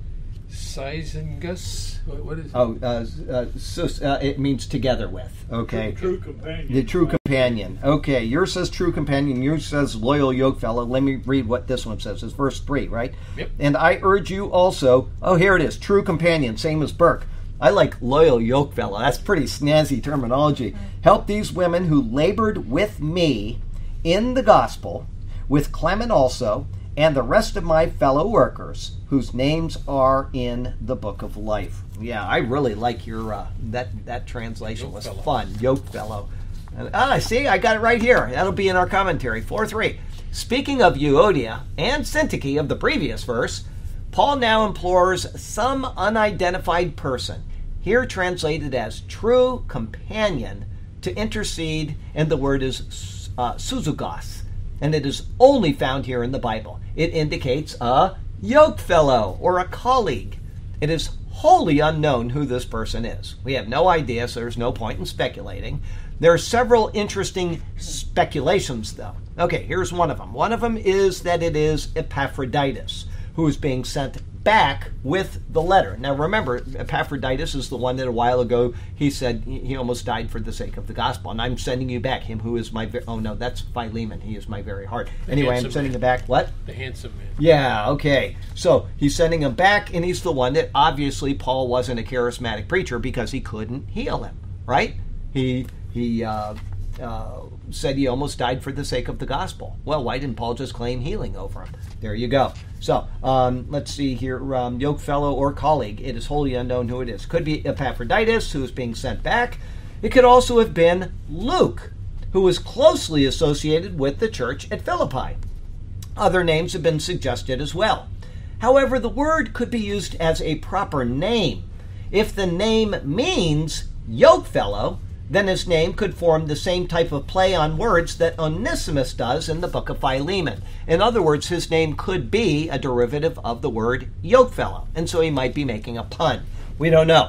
Sizingus? What, what is it? Oh, uh, uh, so, uh, it means together with. Okay. True companion. The true companion. Okay, yours says true companion. Yours says loyal yoke fellow. Let me read what this one says. It's verse three, right? Yep. And I urge you also. Oh, here it is. True companion, same as Burke. I like loyal yoke fellow. That's pretty snazzy terminology. Help these women who labored with me in the gospel, with Clement also, and the rest of my fellow workers, whose names are in the book of life. Yeah, I really like your uh, that that translation Yoke was fellow. fun. Yoke fellow. And, ah, see, I got it right here. That'll be in our commentary. four three. Speaking of Euodia and Syntyche of the previous verse, Paul now implores some unidentified person, here translated as true companion, to intercede, and the word is uh, suzugos, and it is only found here in the Bible. It indicates a yoke fellow or a colleague. It is wholly unknown who this person is. We have no idea, so there's no point in speculating. There are several interesting speculations, though. Okay, here's one of them. One of them is that it is Epaphroditus, who is being sent back with the letter. Now remember, Epaphroditus is the one that a while ago he said he almost died for the sake of the gospel, and I'm sending you back, him who is my, ve- oh no, that's Philemon, he is my very heart. The Anyway, I'm handsome sending man. him back, what? The handsome man. Yeah, okay. So he's sending him back, and he's the one that obviously Paul wasn't a charismatic preacher because he couldn't heal him, right? He he uh, uh, said he almost died for the sake of the gospel. Well, why didn't Paul just claim healing over him? There you go. So um, let's see here. Um, yoke fellow or colleague. It is wholly unknown who it is. Could be Epaphroditus, who is being sent back. It could also have been Luke, who was closely associated with the church at Philippi. Other names have been suggested as well. However, the word could be used as a proper name. If the name means yoke fellow, then his name could form the same type of play on words that Onesimus does in the book of Philemon. In other words, his name could be a derivative of the word yoke fellow, and so he might be making a pun. We don't know.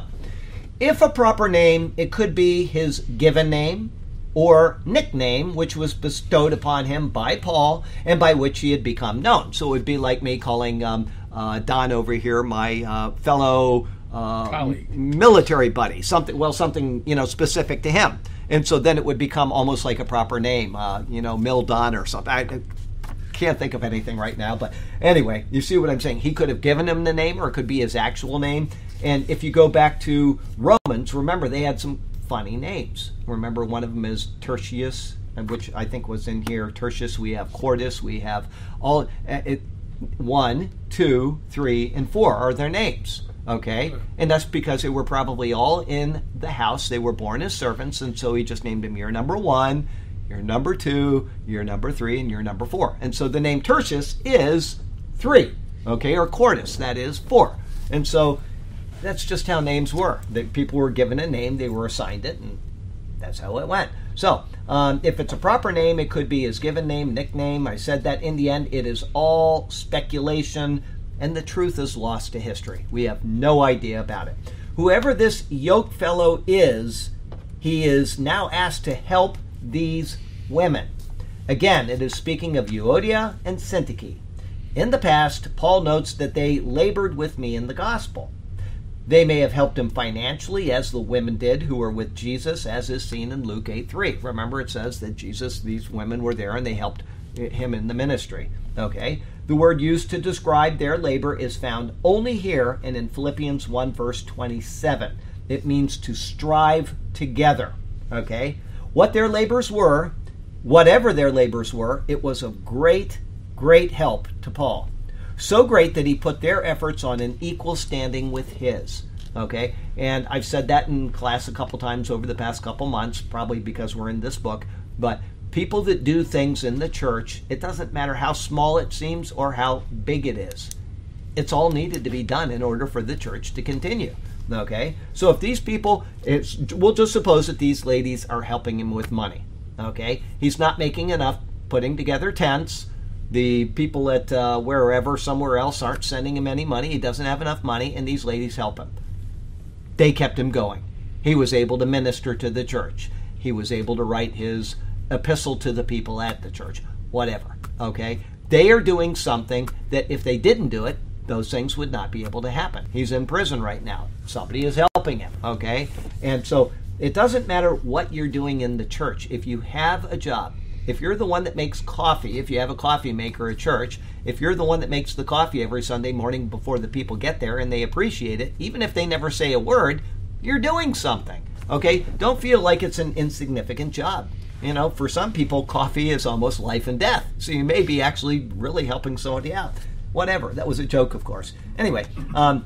If a proper name, it could be his given name or nickname, which was bestowed upon him by Paul and by which he had become known. So it would be like me calling um, uh, Don over here my uh, fellow uh, Colleague. military buddy, something well, something you know specific to him, and so then it would become almost like a proper name, uh, you know, Mill Don or something. I, I can't think of anything right now, but anyway, you see what I'm saying? He could have given him the name, or it could be his actual name. And if you go back to Romans, remember they had some funny names. Remember, one of them is Tertius, which I think was in here. Tertius. We have Quartus. We have all. Uh, it, one, two, three, and four are their names. Okay, and that's because they were probably all in the house. They were born as servants, and so he just named him your number one, your number two, your number three, and your number four. And so the name Tertius is three, okay, or Quartus, that is four. And so that's just how names were. The people were given a name, they were assigned it, and that's how it went. So um, if it's a proper name, it could be his given name, nickname. I said that in the end, it is all speculation, and the truth is lost to history. We have no idea about it. Whoever this yoke fellow is, he is now asked to help these women. Again, it is speaking of Euodia and Syntyche. In the past, Paul notes that they labored with me in the gospel. They may have helped him financially, as the women did who were with Jesus, as is seen in Luke eight three. Remember, it says that Jesus, these women were there and they helped him in the ministry. Okay? The word used to describe their labor is found only here and in Philippians one, verse twenty-seven. It means to strive together. Okay? What their labors were, whatever their labors were, it was of great, great help to Paul. So great that he put their efforts on an equal standing with his. Okay? And I've said that in class a couple times over the past couple months, probably because we're in this book, but people that do things in the church, it doesn't matter how small it seems or how big it is. It's all needed to be done in order for the church to continue. Okay? So if these people, it's, we'll just suppose that these ladies are helping him with money. Okay? He's not making enough putting together tents, The people at uh, wherever, somewhere else, aren't sending him any money. He doesn't have enough money, and these ladies help him. They kept him going. He was able to minister to the church. He was able to write his epistle to the people at the church. Whatever, okay? They are doing something that if they didn't do it, those things would not be able to happen. He's in prison right now. Somebody is helping him, okay? And so it doesn't matter what you're doing in the church. If you have a job, if you're the one that makes coffee, if you have a coffee maker at church, if you're the one that makes the coffee every Sunday morning before the people get there and they appreciate it, even if they never say a word, you're doing something, okay? Don't feel like it's an insignificant job. You know, for some people, coffee is almost life and death. So you may be actually really helping somebody out. Whatever. That was a joke, of course. Anyway, um,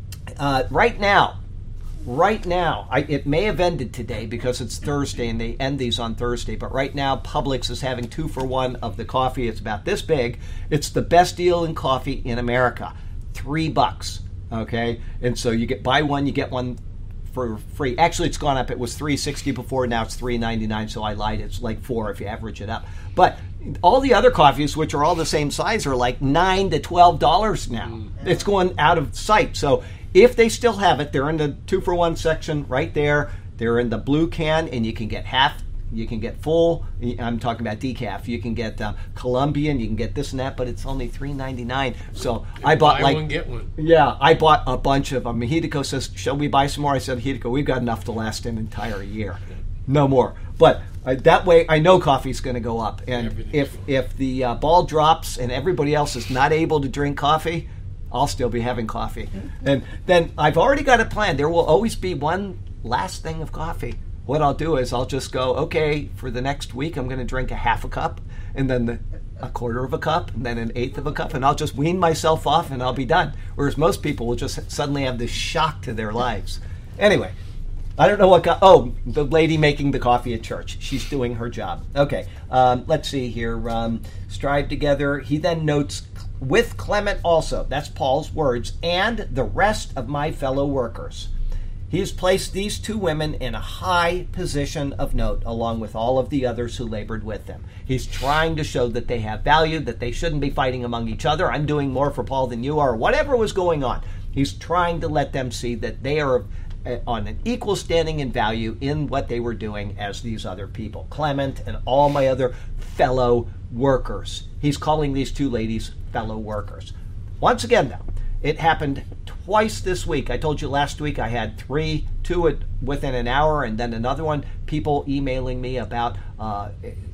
uh, right now, right now, I, it may have ended today because it's Thursday and they end these on Thursday, but right now Publix is having two for one of the coffee. It's about this big. It's the best deal in coffee in America. Three bucks, okay? And so you get buy one, you get one for free. Actually, it's gone up. It was three sixty before. Now it's three ninety-nine, so I lied. It's like four if you average it up. But all the other coffees, which are all the same size, are like nine to twelve dollars now. Mm. It's going out of sight. So if they still have it, they're in the two for one section right there. They're in the blue can, and you can get half. You can get full. I'm talking about decaf. You can get uh, Colombian. You can get this and that, but it's only three ninety-nine. So and I bought buy like one, get one. Yeah, I bought a bunch of them. Hideko says, "Shall we buy some more?" I said, "Hideko, we've got enough to last an entire year, no more." But uh, that way, I know coffee's going to go up. And if if the uh, ball drops and everybody else is not able to drink coffee, I'll still be having coffee. And then I've already got it planned. There will always be one last thing of coffee. What I'll do is I'll just go, okay, for the next week I'm going to drink a half a cup, and then the, a quarter of a cup, and then an eighth of a cup, and I'll just wean myself off and I'll be done. Whereas most people will just suddenly have this shock to their lives. Anyway, I don't know what got, oh, the lady making the coffee at church. She's doing her job. Okay, um, let's see here. Um, strive together. He then notes, with Clement also, that's Paul's words, and the rest of my fellow workers. He has placed these two women in a high position of note, along with all of the others who labored with them. He's trying to show that they have value, that they shouldn't be fighting among each other. I'm doing more for Paul than you are, or whatever was going on. He's trying to let them see that they are on an equal standing in value in what they were doing as these other people. Clement and all my other fellow workers. He's calling these two ladies fellow workers. Once again, though, it happened twice this week. I told you last week I had three, two within an hour, and then another one, people emailing me about uh,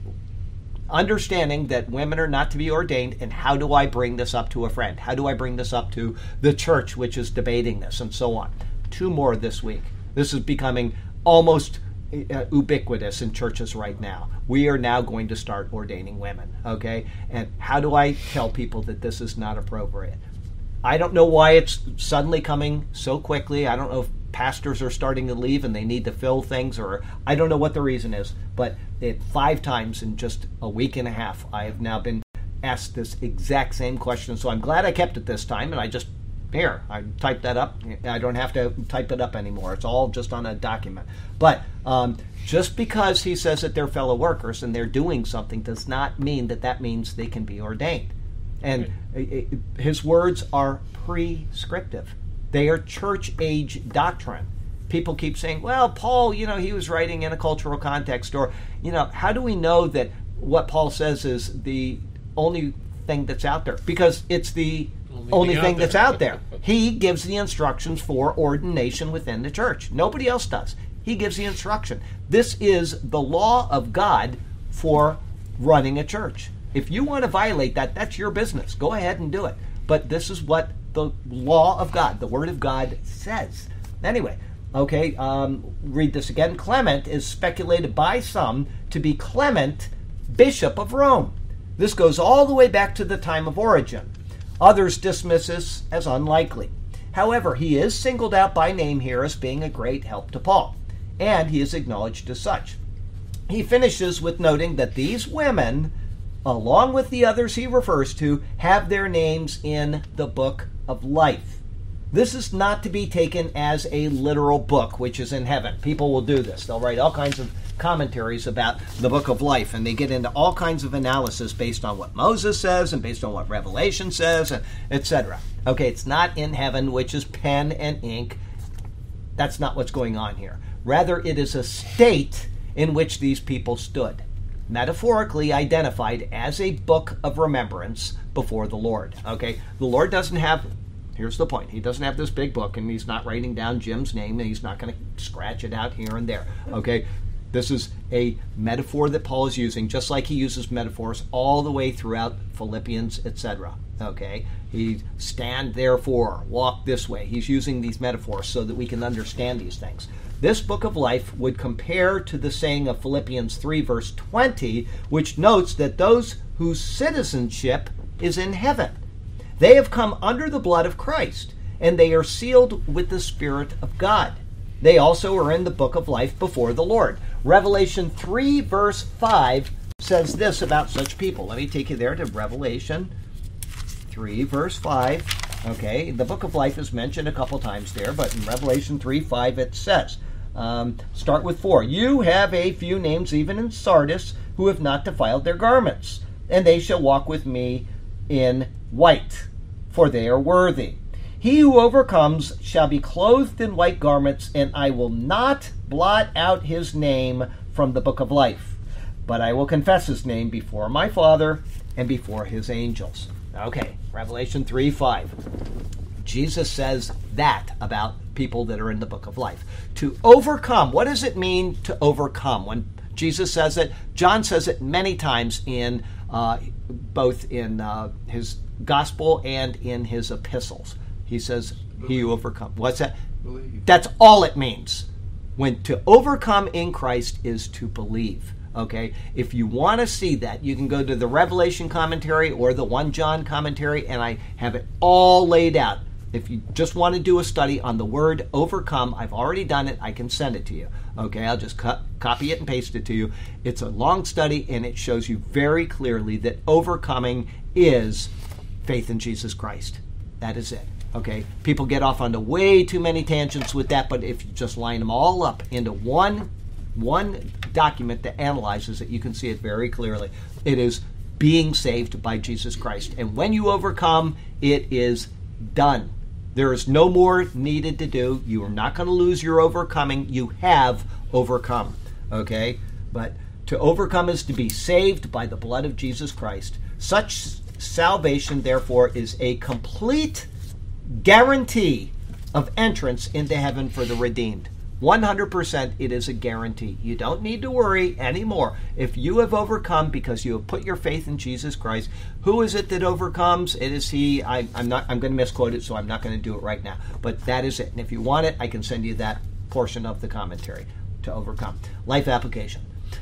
understanding that women are not to be ordained, and how do I bring this up to a friend? How do I bring this up to the church, which is debating this, and so on. Two more this week. This is becoming almost uh, ubiquitous in churches right now. We are now going to start ordaining women, okay? And how do I tell people that this is not appropriate? I don't know why it's suddenly coming so quickly. I don't know if pastors are starting to leave and they need to fill things, or I don't know what the reason is. But it, five times in just a week and a half, I have now been asked this exact same question. So I'm glad I kept it this time, and I just, here, I typed that up. I don't have to type it up anymore. It's all just on a document. But um, just because he says that they're fellow workers and they're doing something does not mean that that means they can be ordained. And his words are prescriptive. They are church age doctrine. People keep saying, well, Paul, you know, he was writing in a cultural context. Or, you know, how do we know that what Paul says is the only thing that's out there? Because it's the only, only thing, thing out that's out there. He gives the instructions for ordination within the church. Nobody else does. He gives the instruction. This is the law of God for running a church. If you want to violate that, that's your business. Go ahead and do it. But this is what the law of God, the Word of God, says. Anyway, okay, um, read this again. Clement is speculated by some to be Clement, Bishop of Rome. This goes all the way back to the time of Origen. Others dismiss this as unlikely. However, he is singled out by name here as being a great help to Paul, and he is acknowledged as such. He finishes with noting that these women, along with the others he refers to, have their names in the book of life. This is not to be taken as a literal book, which is in heaven. People will do this. They'll write all kinds of commentaries about the book of life, and they get into all kinds of analysis based on what Moses says and based on what Revelation says, and et cetera. Okay, it's not in heaven, which is pen and ink. That's not what's going on here. Rather, it is a state in which these people stood, metaphorically identified as a book of remembrance before the Lord. Okay, the Lord doesn't have, here's the point, he doesn't have this big book, and he's not writing down Jim's name, and he's not going to scratch it out here and there. Okay, this is a metaphor that Paul is using, just like he uses metaphors all the way throughout Philippians, et cetera. Okay, he stand therefore, walk this way. He's using these metaphors so that we can understand these things. This book of life would compare to the saying of Philippians three, verse twenty, which notes that those whose citizenship is in heaven. They have come under the blood of Christ, and they are sealed with the Spirit of God. They also are in the book of life before the Lord. Revelation three, verse five says this about such people. Let me take you there to Revelation three, verse five. Okay, the book of life is mentioned a couple times there, but in Revelation three, five it says, um, start with four. You have a few names even in Sardis who have not defiled their garments, and they shall walk with me in white, for they are worthy. He who overcomes shall be clothed in white garments, and I will not blot out his name from the book of life, but I will confess his name before my Father and before his angels. Okay, Revelation three, five. Jesus says that about people that are in the book of life. To overcome, what does it mean to overcome? When Jesus says it, John says it many times in uh, both in uh, his gospel and in his epistles. He says, he who overcomes. What's that? Believe. That's all it means. When to overcome in Christ is to believe. Okay? If you want to see that, you can go to the Revelation commentary or the First John commentary, and I have it all laid out. If you just want to do a study on the word overcome, I've already done it. I can send it to you. Okay? I'll just cut, copy it and paste it to you. It's a long study, and it shows you very clearly that overcoming is faith in Jesus Christ. That is it. Okay, people get off onto way too many tangents with that, but if you just line them all up into one one document that analyzes it, you can see it very clearly. It is being saved by Jesus Christ. And when you overcome, it is done. There is no more needed to do. You are not going to lose your overcoming. You have overcome. Okay? But to overcome is to be saved by the blood of Jesus Christ. Such salvation, therefore, is a complete guarantee of entrance into heaven for the redeemed. one hundred percent it is a guarantee. You don't need to worry anymore. If you have overcome because you have put your faith in Jesus Christ, who is it that overcomes? It is he. I, I'm not. I'm going to misquote it, so I'm not going to do it right now. But that is it. And if you want it, I can send you that portion of the commentary to overcome. Life application.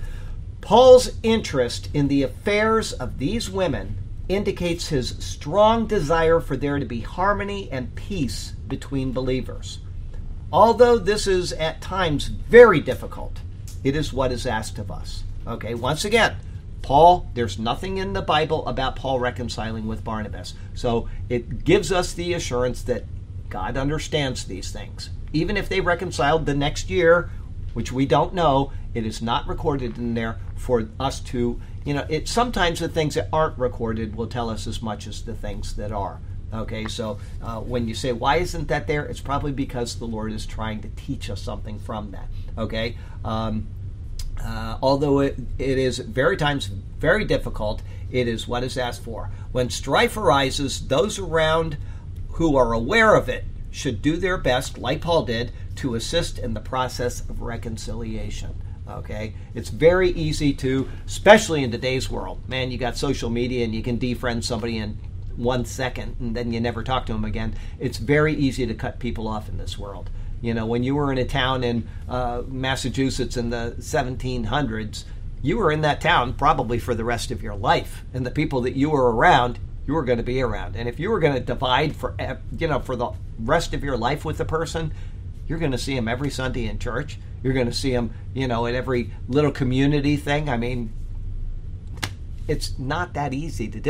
Paul's interest in the affairs of these women indicates his strong desire for there to be harmony and peace between believers. Although this is at times very difficult, it is what is asked of us. Okay, once again, Paul, there's nothing in the Bible about Paul reconciling with Barnabas. So it gives us the assurance that God understands these things. Even if they reconciled the next year, which we don't know, it is not recorded in there for us to, you know, it sometimes the things that aren't recorded will tell us as much as the things that are. Okay, so uh, when you say, why isn't that there? It's probably because the Lord is trying to teach us something from that. Okay, um, uh, although it, it is very times very difficult, it is what is asked for. When strife arises, those around who are aware of it should do their best, like Paul did, to assist in the process of reconciliation. Okay, it's very easy to, especially in today's world, man, you got social media and you can defriend somebody in one second and then you never talk to them again. It's very easy to cut people off in this world. You know, when you were in a town in uh, Massachusetts in the seventeen hundreds, you were in that town probably for the rest of your life, and the people that you were around, you were going to be around. And if you were going to divide for, you know, for the rest of your life with a person, you're going to see them every Sunday in church. You're going to see them, you know, at every little community thing. I mean, it's not that easy to do.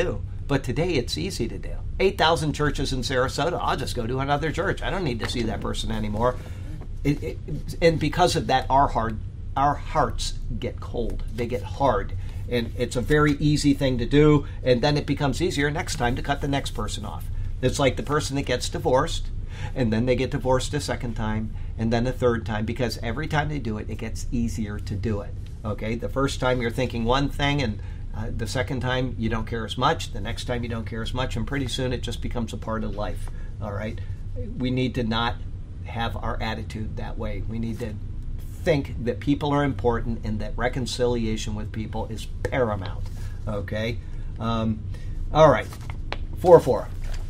But today it's easy to do. eight thousand churches in Sarasota, I'll just go to another church. I don't need to see that person anymore. It, it, and because of that, our heart, our hearts get cold. They get hard. And it's a very easy thing to do. And then it becomes easier next time to cut the next person off. It's like the person that gets divorced, and then they get divorced a second time, and then a third time, because every time they do it, it gets easier to do it. Okay? The first time you're thinking one thing, and uh, the second time you don't care as much. The next time you don't care as much, and pretty soon it just becomes a part of life. All right? We need to not have our attitude that way. We need to think that people are important and that reconciliation with people is paramount. Okay? Um, all right. four four.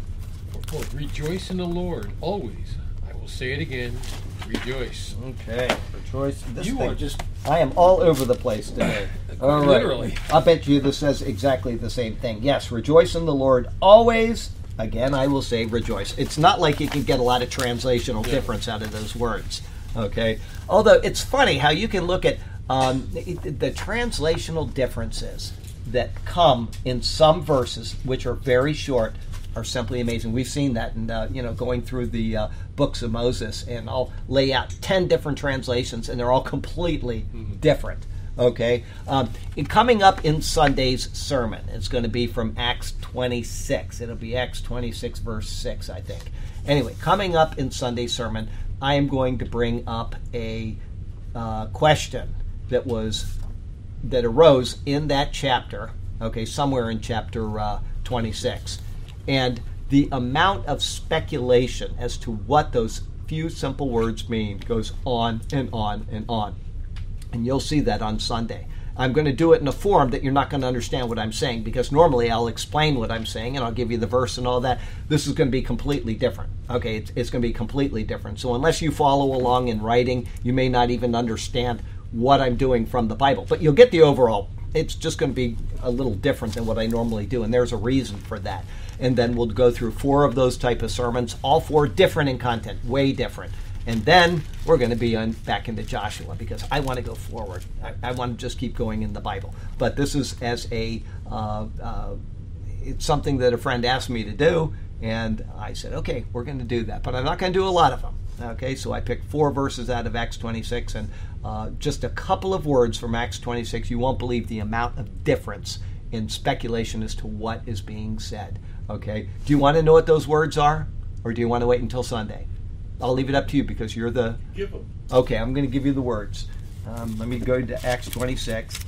For rejoice in the Lord always. I will say it again. Rejoice. Okay. Rejoice. This You thing, are just I am all over the place today. All right. literally. I bet you this says exactly the same thing. Yes, rejoice in the Lord always. Again, I will say rejoice. It's not like you can get a lot of translational Yeah. difference out of those words. Okay. Although it's funny how you can look at um, the, the translational differences that come in some verses, which are very short, are simply amazing. We've seen that in, uh, you know, going through the uh, books of Moses, and I'll lay out ten different translations, and they're all completely mm-hmm. different. Okay? Um, and coming up in Sunday's sermon, it's going to be from Acts twenty-six. It'll be Acts twenty-six, verse six, I think. Anyway, coming up in Sunday's sermon, I am going to bring up a uh, question that was that arose in that chapter, okay, somewhere in chapter uh, twenty-six. And the amount of speculation as to what those few simple words mean goes on and on and on. And you'll see that on Sunday. I'm going to do it in a form that you're not going to understand what I'm saying, because normally I'll explain what I'm saying and I'll give you the verse and all that. This is going to be completely different. Okay, it's, it's going to be completely different. So unless you follow along in writing, you may not even understand what I'm doing from the Bible. But you'll get the overall. It's just going to be a little different than what I normally do, and there's a reason for that. And then we'll go through four of those type of sermons, all four different in content, way different. And then we're going to be on back into Joshua, because I want to go forward. I, I want to just keep going in the Bible. But this is as a, uh, uh, it's something that a friend asked me to do, and I said, okay, we're going to do that. But I'm not going to do a lot of them. Okay, so I picked four verses out of Acts twenty-six, and uh, just a couple of words from Acts twenty-six. You won't believe the amount of difference in speculation as to what is being said. Okay, do you want to know what those words are, or do you want to wait until Sunday? I'll leave it up to you, because you're the... Give them. Okay, I'm going to give you the words. Um, let me go to Acts twenty-six.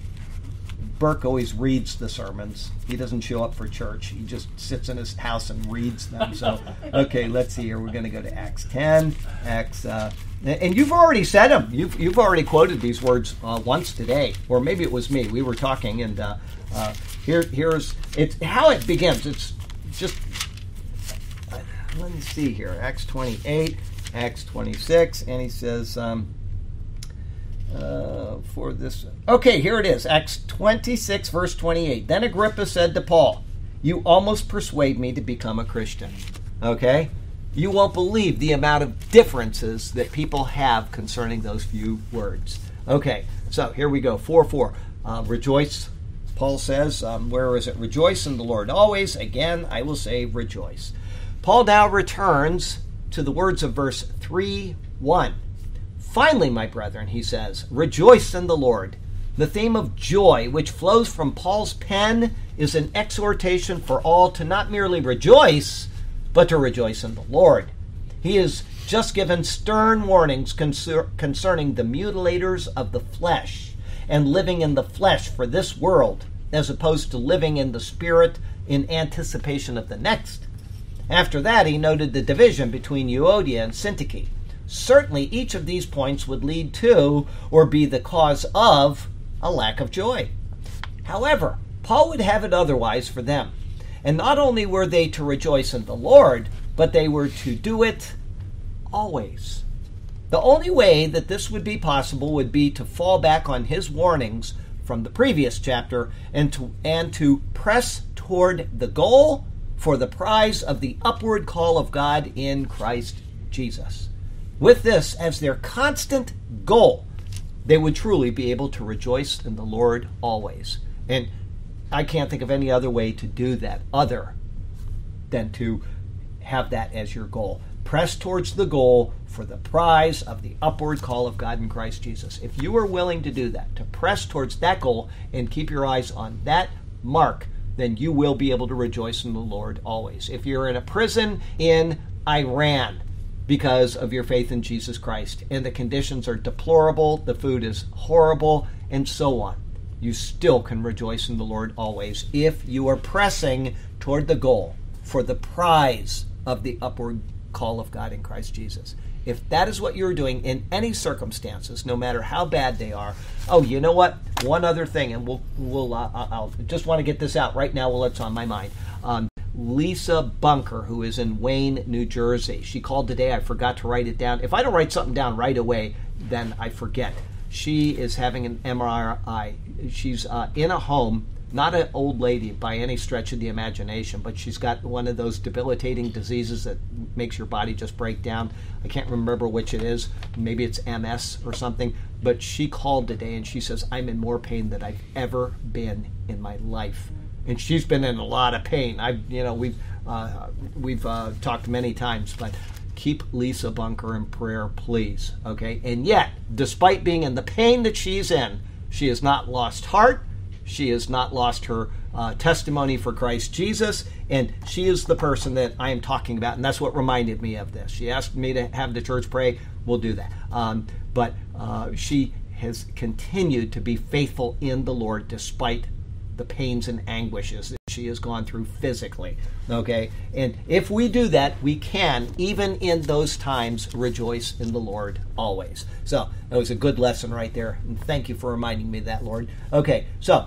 Burke always reads the sermons. He doesn't show up for church. He just sits in his house and reads them. So, okay, let's see here. We're going to go to Acts ten. Acts, uh, and you've already said them. You've you've already quoted these words uh, once today, or maybe it was me. We were talking, and uh, uh, here here's it's how it begins. It's just uh, let me see here. Acts twenty-eight, Acts twenty-six, and he says. Um, Uh, for this. Okay, here it is. Acts twenty-six, verse twenty-eight. Then Agrippa said to Paul, "You almost persuade me to become a Christian." Okay? You won't believe the amount of differences that people have concerning those few words. Okay, so here we go. four four. Uh, rejoice, Paul says. Um, where is it? Rejoice in the Lord always. Again, I will say rejoice. Paul now returns to the words of verse three one. Finally, my brethren, he says, rejoice in the Lord. The theme of joy, which flows from Paul's pen, is an exhortation for all to not merely rejoice, but to rejoice in the Lord. He has just given stern warnings concer- concerning the mutilators of the flesh and living in the flesh for this world, as opposed to living in the spirit in anticipation of the next. After that, he noted the division between Euodia and Syntyche. Certainly, each of these points would lead to or be the cause of a lack of joy. However, Paul would have it otherwise for them. And not only were they to rejoice in the Lord, but they were to do it always. The only way that this would be possible would be to fall back on his warnings from the previous chapter and to, and to press toward the goal for the prize of the upward call of God in Christ Jesus. With this as their constant goal, they would truly be able to rejoice in the Lord always. And I can't think of any other way to do that other than to have that as your goal. Press towards the goal for the prize of the upward call of God in Christ Jesus. If you are willing to do that, to press towards that goal and keep your eyes on that mark, then you will be able to rejoice in the Lord always. If you're in a prison in Iran because of your faith in Jesus Christ, and the conditions are deplorable, the food is horrible, and so on, you still can rejoice in the Lord always if you are pressing toward the goal for the prize of the upward call of God in Christ Jesus. If that is what you're doing in any circumstances, no matter how bad they are. Oh, you know what? One other thing, and we'll we'll uh, I'll just want to get this out right now while it's on my mind. Um, Lisa Bunker, who is in Wayne, New Jersey. She called today. I forgot to write it down. If I don't write something down right away, then I forget. She is having an M R I. She's uh, in a home. Not an old lady by any stretch of the imagination, but she's got one of those debilitating diseases that makes your body just break down. I can't remember which it is. Maybe it's M S or something. But she called today and she says, I'm in more pain than I've ever been in my life. And she's been in a lot of pain. I, you know, we've uh, we've uh, talked many times, but keep Lisa Bunker in prayer, please. Okay. And yet, despite being in the pain that she's in, she has not lost heart. She has not lost her uh, testimony for Christ Jesus, and she is the person that I am talking about, and that's what reminded me of this. She asked me to have the church pray. We'll do that. Um, but uh, she has continued to be faithful in the Lord despite the pains and anguishes that she has gone through physically. Okay? And if we do that, we can, even in those times, rejoice in the Lord always. So that was a good lesson right there, and thank you for reminding me of that, Lord. Okay, so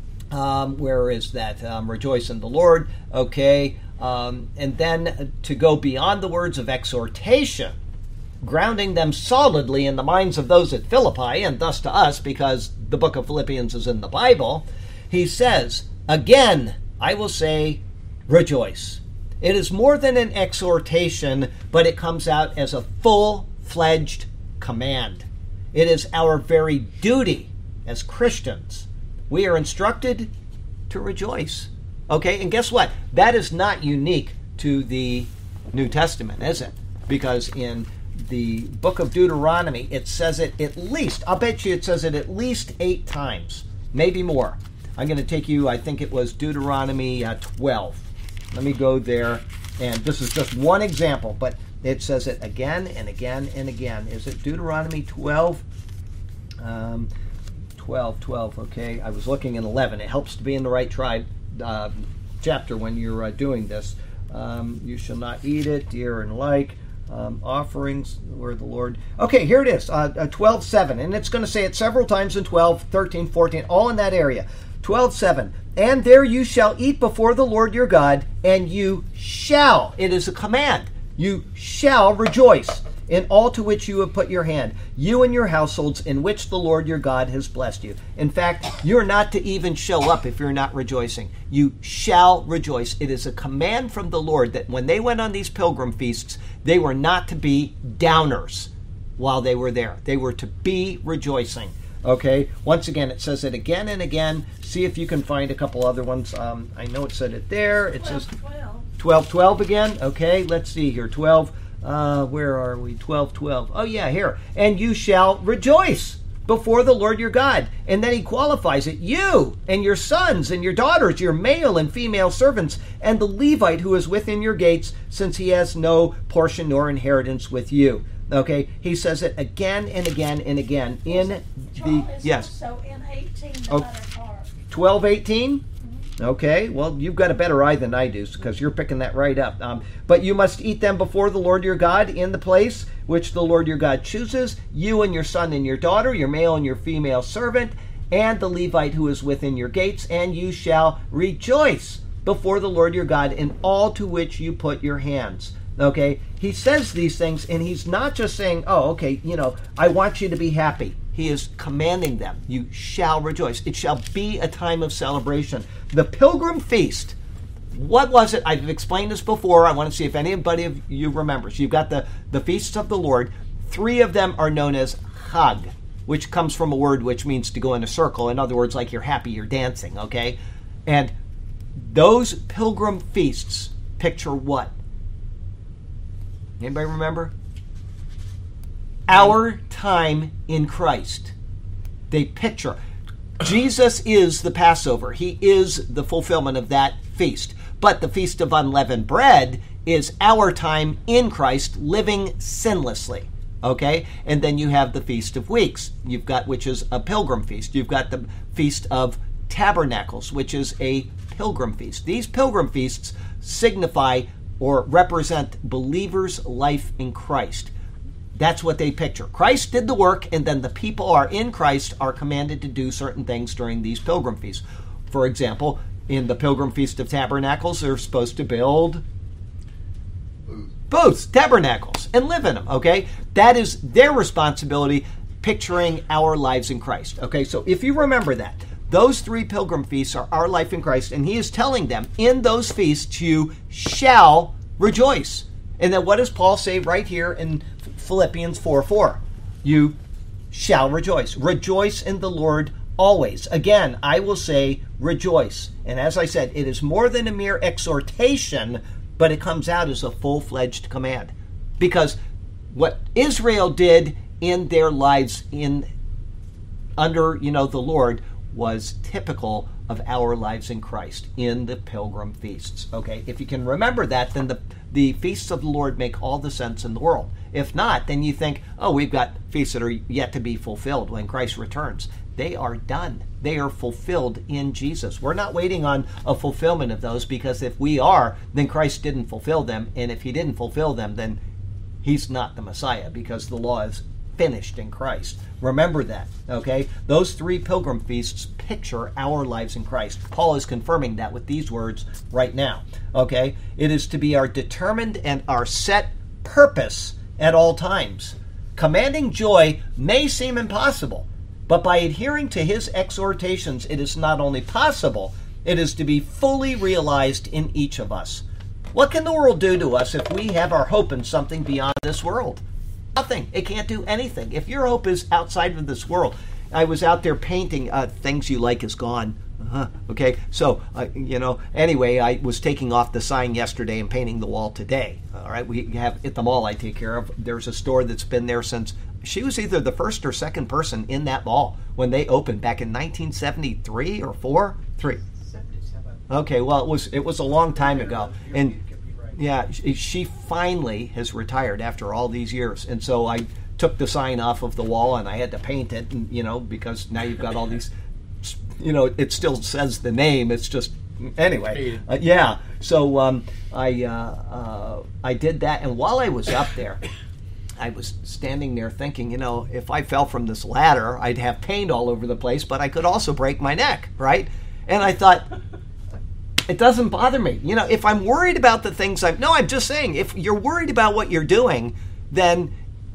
Um, where is that? Um, rejoice in the Lord. Okay. Um, and then to go beyond the words of exhortation, grounding them solidly in the minds of those at Philippi, and thus to us, because the book of Philippians is in the Bible, he says, again, I will say, rejoice. It is more than an exhortation, but it comes out as a full-fledged command. It is our very duty as Christians. We are instructed to rejoice. Okay, and guess what? That is not unique to the New Testament, is it? Because in the book of Deuteronomy, it says it at least, I'll bet you it says it at least eight times, maybe more. I'm going to take you, I think it was Deuteronomy uh, twelve. Let me go there, and this is just one example, but it says it again and again and again. Is it Deuteronomy twelve? Um... twelve, twelve, okay. I was looking in eleven. It helps to be in the right tribe uh, chapter when you're uh, doing this. Um, you shall not eat it, deer and like. Um, offerings, the word of the Lord. Okay, here it is, uh, uh, twelve seven. And it's going to say it several times in twelve, thirteen, fourteen, all in that area. twelve seven. And there you shall eat before the Lord your God, and you shall. It is a command. You shall rejoice in all to which you have put your hand, you and your households in which the Lord your God has blessed you. In fact, you're not to even show up if you're not rejoicing. You shall rejoice. It is a command from the Lord that when they went on these pilgrim feasts, they were not to be downers while they were there. They were to be rejoicing. Okay, once again, it says it again and again. See if you can find a couple other ones. Um, I know it said it there. It says twelve twelve again. Okay, let's see here. twelve. Uh, where are we? twelve twelve. Oh, yeah, here. And you shall rejoice before the Lord your God. And then he qualifies it. You and your sons and your daughters, your male and female servants, and the Levite who is within your gates, since he has no portion nor inheritance with you. Okay? He says it again and again and again in the... Yes. So in eighteen, the oh, latter part. twelve eighteen? Okay, well, you've got a better eye than I do because you're picking that right up. Um, but you must eat them before the Lord your God in the place which the Lord your God chooses, you and your son and your daughter, your male and your female servant, and the Levite who is within your gates, and you shall rejoice before the Lord your God in all to which you put your hands. Okay, he says these things, and he's not just saying, oh, okay, you know, I want you to be happy. He is commanding them. You shall rejoice. It shall be a time of celebration. The Pilgrim Feast, what was it? I've explained this before. I want to see if anybody of you remembers. You've got the, the feasts of the Lord. Three of them are known as Chag, which comes from a word which means to go in a circle. In other words, like you're happy, you're dancing, okay? And those pilgrim feasts picture what? Anybody remember? Our time in Christ. They picture. Jesus is the Passover. He is the fulfillment of that feast. But the Feast of Unleavened Bread is our time in Christ, living sinlessly. Okay? And then you have the Feast of Weeks. You've got, which is a pilgrim feast. You've got the Feast of Tabernacles, which is a pilgrim feast. These pilgrim feasts signify or represent believers' life in Christ. That's what they picture. Christ did the work, and then the people who are in Christ are commanded to do certain things during these pilgrim feasts. For example, in the Pilgrim Feast of Tabernacles, they're supposed to build booths, tabernacles, and live in them, okay? That is their responsibility, picturing our lives in Christ, okay? So if you remember that, those three pilgrim feasts are our life in Christ, and he is telling them, in those feasts you shall rejoice. And then what does Paul say right here in Philippians four four? You shall rejoice. Rejoice in the Lord always. Again, I will say rejoice. And as I said, it is more than a mere exhortation, but it comes out as a full-fledged command. Because what Israel did in their lives in under, you know, the Lord was typical of our lives in Christ in the pilgrim feasts. Okay, if you can remember that, then the the feasts of the Lord make all the sense in the world. If not, then you think, oh, we've got feasts that are yet to be fulfilled when Christ returns. They are done. They are fulfilled in Jesus. We're not waiting on a fulfillment of those, because if we are, then Christ didn't fulfill them. And if he didn't fulfill them, then he's not the Messiah, because the law is finished in Christ. Remember that, okay? Those three pilgrim feasts picture our lives in Christ. Paul is confirming that with these words right now, okay? It is to be our determined and our set purpose at all times. Commanding joy may seem impossible, but by adhering to his exhortations, it is not only possible, it is to be fully realized in each of us. What can the world do to us if we have our hope in something beyond this world? Nothing. It can't do anything. If your hope is outside of this world, I was out there painting uh, Things You Like Is Gone. Uh-huh. Okay, so, uh, you know, anyway, I was taking off the sign yesterday and painting the wall today. All right, we have, at the mall I take care of, there's a store that's been there since, she was either the first or second person in that mall when they opened back in nineteen seventy-three or four? Three. seventy-seven. Okay, well, it was, it was a long time ago. And yeah, she finally has retired after all these years. And so I took the sign off of the wall and I had to paint it, and, you know, because now you've got all these, you know, it still says the name. It's just, anyway. Uh, yeah. So um, I, uh, uh, I did that. And while I was up there, I was standing there thinking, you know, if I fell from this ladder, I'd have paint all over the place, but I could also break my neck, right? And I thought, it doesn't bother me. You know, if I'm worried about the things I'm... No, I'm just saying, if you're worried about what you're doing, then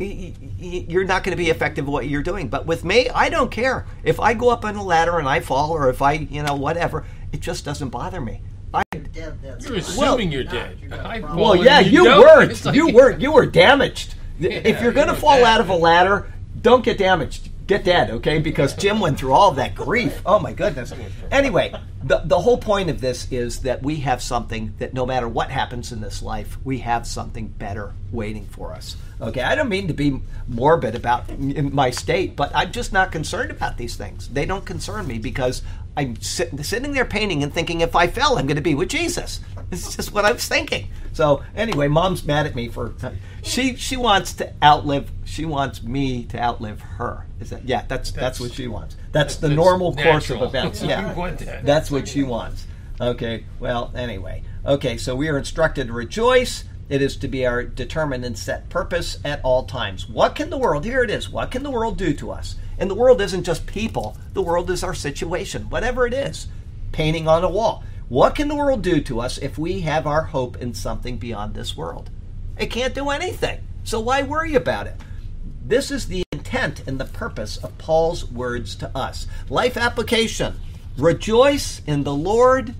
you're not going to be effective at what you're doing. But with me, I don't care. If I go up on a ladder and I fall, or if I, you know, whatever, it just doesn't bother me. I, you're assuming well, you're dead. Well, yeah, you, you weren't. Like, you weren't. You were damaged. Yeah, if you're going to fall out of a ladder, don't get damaged. Get dead, okay? Because Jim went through all of that grief. Oh, my goodness. Anyway, the, the whole point of this is that we have something that no matter what happens in this life, we have something better waiting for us. Okay, I don't mean to be morbid about my state, but I'm just not concerned about these things. They don't concern me because I'm sit, sitting there painting and thinking, if I fell, I'm going to be with Jesus. It's just what I was thinking. So anyway, Mom's mad at me for she she wants to outlive. She wants me to outlive her. Is that yeah? That's that's, that's what she wants. That's, that's the that's normal natural. Course of events. Yeah, that. That's what she wants. Okay. Well, anyway. Okay. So we are instructed to rejoice. It is to be our determined and set purpose at all times. What can the world? Here it is. What can the world do to us? And the world isn't just people. The world is our situation, whatever it is. Painting on a wall. What can the world do to us if we have our hope in something beyond this world? It can't do anything. So why worry about it? This is the intent and the purpose of Paul's words to us. Life application. Rejoice in the Lord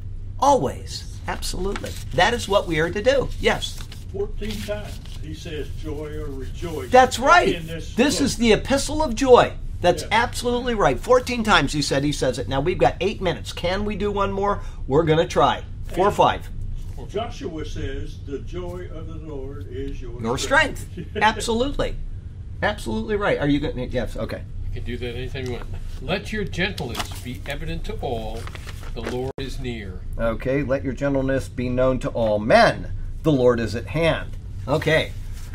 always. Absolutely. That is what we are to do. Yes? fourteen times he says joy or rejoice. That's right. This, this is the epistle of joy. That's Yeah. absolutely right. fourteen times he said he says it. Now we've got eight minutes. Can we do one more? We're going to try. Four or five. Joshua says, the joy of the Lord is your, Your strength. Absolutely. Absolutely right. Are you going to? Yes, okay. You can do that anytime you want. Let your gentleness be evident to all. The Lord is near. Okay, let your gentleness be known to all men. The Lord is at hand. Okay.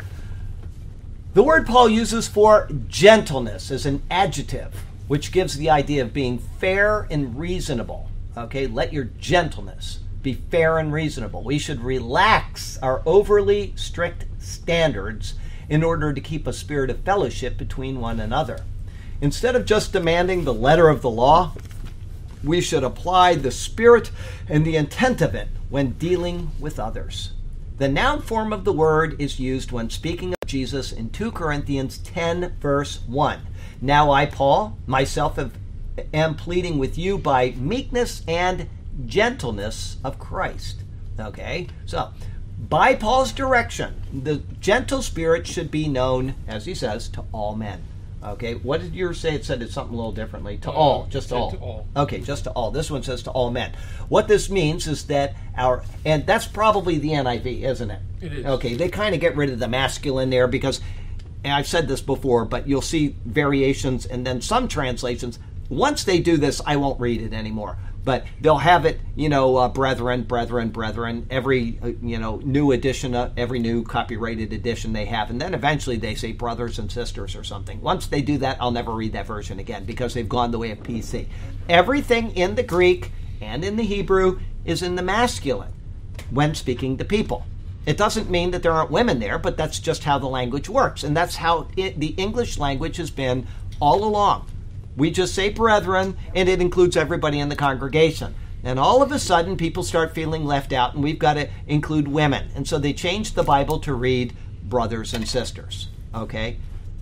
The word Paul uses for gentleness is an adjective, which gives the idea of being fair and reasonable. Okay, let your gentleness be fair and reasonable. We should relax our overly strict standards in order to keep a spirit of fellowship between one another. Instead of just demanding the letter of the law, we should apply the spirit and the intent of it when dealing with others. The noun form of the word is used when speaking of Jesus in two Corinthians ten, verse one. Now I, Paul, myself have, am pleading with you by meekness and gentleness of Christ. Okay, so by Paul's direction, the gentle spirit should be known, as he says, to all men. Okay, what did yours say? It said it's something a little differently. To Uh, all, just to said all. to all. Okay, just to all. This one says to all men. What this means is that our, and that's probably the N I V, isn't it? It is. Okay, they kind of get rid of the masculine there because, and I've said this before, but you'll see variations and then some translations. Once they do this, I won't read it anymore. But they'll have it, you know, uh, brethren, brethren, brethren, every, uh, you know, new edition, uh, every new copyrighted edition they have. And then eventually they say brothers and sisters or something. Once they do that, I'll never read that version again because they've gone the way of P C. Everything in the Greek and in the Hebrew is in the masculine when speaking to people. It doesn't mean that there aren't women there, but that's just how the language works. And that's how it, the English language has been all along. We just say brethren, and it includes everybody in the congregation. And all of a sudden, people start feeling left out, and we've got to include women. And so they changed the Bible to read brothers and sisters. Okay?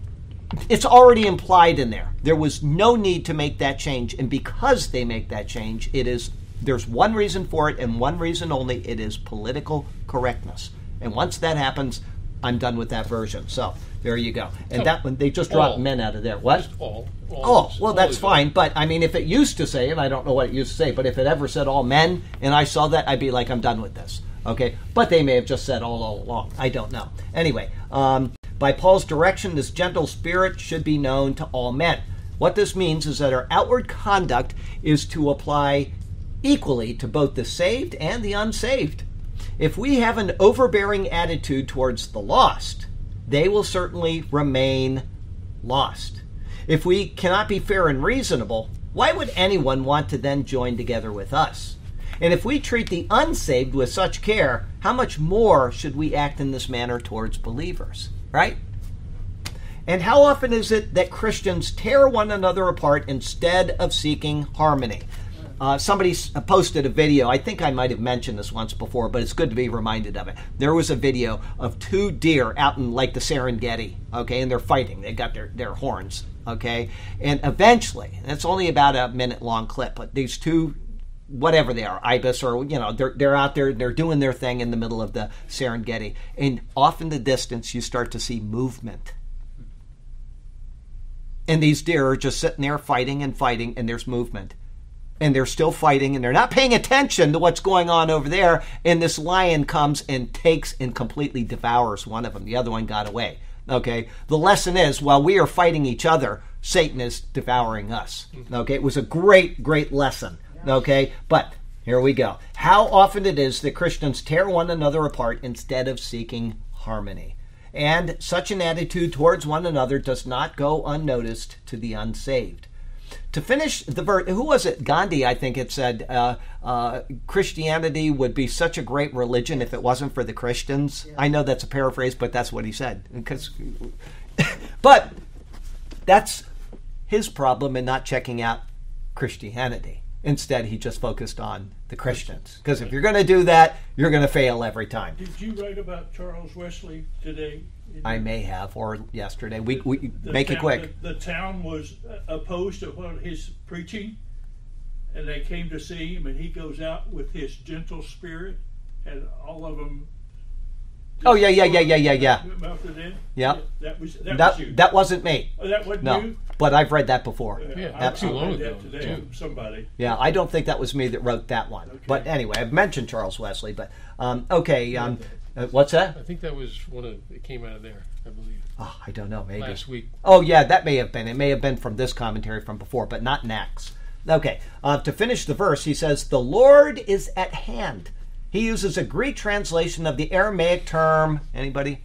It's already implied in there. There was no need to make that change. And because they make that change, it is there's one reason for it, and one reason only. It is political correctness. And once that happens, I'm done with that version. So there you go. And So, that one, they just dropped all. men out of there. What? Just all. all Oh, is- well, all that's is- fine. But, I mean, if it used to say, and I don't know what it used to say, but if it ever said all men, and I saw that, I'd be like, I'm done with this. Okay? But they may have just said all, all along. I don't know. Anyway, um, by Paul's direction, this gentle spirit should be known to all men. What this means is that our outward conduct is to apply equally to both the saved and the unsaved. If we have an overbearing attitude towards the lost, they will certainly remain lost. If we cannot be fair and reasonable, why would anyone want to then join together with us? And if we treat the unsaved with such care, how much more should we act in this manner towards believers, right? And how often is it that Christians tear one another apart instead of seeking harmony? Uh, somebody s- posted a video. I think I might have mentioned this once before, but it's good to be reminded of it. There was a video of two deer out in like the Serengeti, okay, and they're fighting. They got their, their horns, okay, and eventually, and it's only about a minute long clip, but these two, whatever they are, ibis or, you know, they're, they're out there, they're doing their thing in the middle of the Serengeti, and off in the distance, you start to see movement. And these deer are just sitting there fighting and fighting, and there's movement. And they're still fighting, and they're not paying attention to what's going on over there. And this lion comes and takes and completely devours one of them. The other one got away. Okay? The lesson is, while we are fighting each other, Satan is devouring us. Okay? It was a great, great lesson. Okay? But here we go. How often it is that Christians tear one another apart instead of seeking harmony. And such an attitude towards one another does not go unnoticed to the unsaved. To finish the verse, who was it? Gandhi, I think it said, uh, uh, Christianity would be such a great religion if it wasn't for the Christians. Yeah. I know that's a paraphrase, but that's what he said. Because, but that's his problem in not checking out Christianity. Instead, he just focused on the Christians. Because if you're going to do that, you're going to fail every time. Did you write about Charles Wesley today? I may have, or yesterday. We, we The make town, it quick. The, the town was opposed to what his preaching, and they came to see him, and he goes out with his gentle spirit, and all of them. Oh yeah, yeah, yeah, yeah, yeah, yeah. Melted in. Yeah. That was that, That was you. that wasn't me. Oh, that wasn't No. you. but I've read that before. Yeah, I- not too I long read ago, that today too. from somebody. Yeah, I don't think that was me that wrote that one. Okay. But anyway, I've mentioned Charles Wesley. But um, okay, um, uh, what's that? I think that was one of it came out of there, I believe, Oh, I don't know. Maybe last week. Oh, yeah, that may have been. It may have been from this commentary from before, but not in Acts. Okay, uh, to finish the verse, he says, "The Lord is at hand." He uses a Greek translation of the Aramaic term, anybody?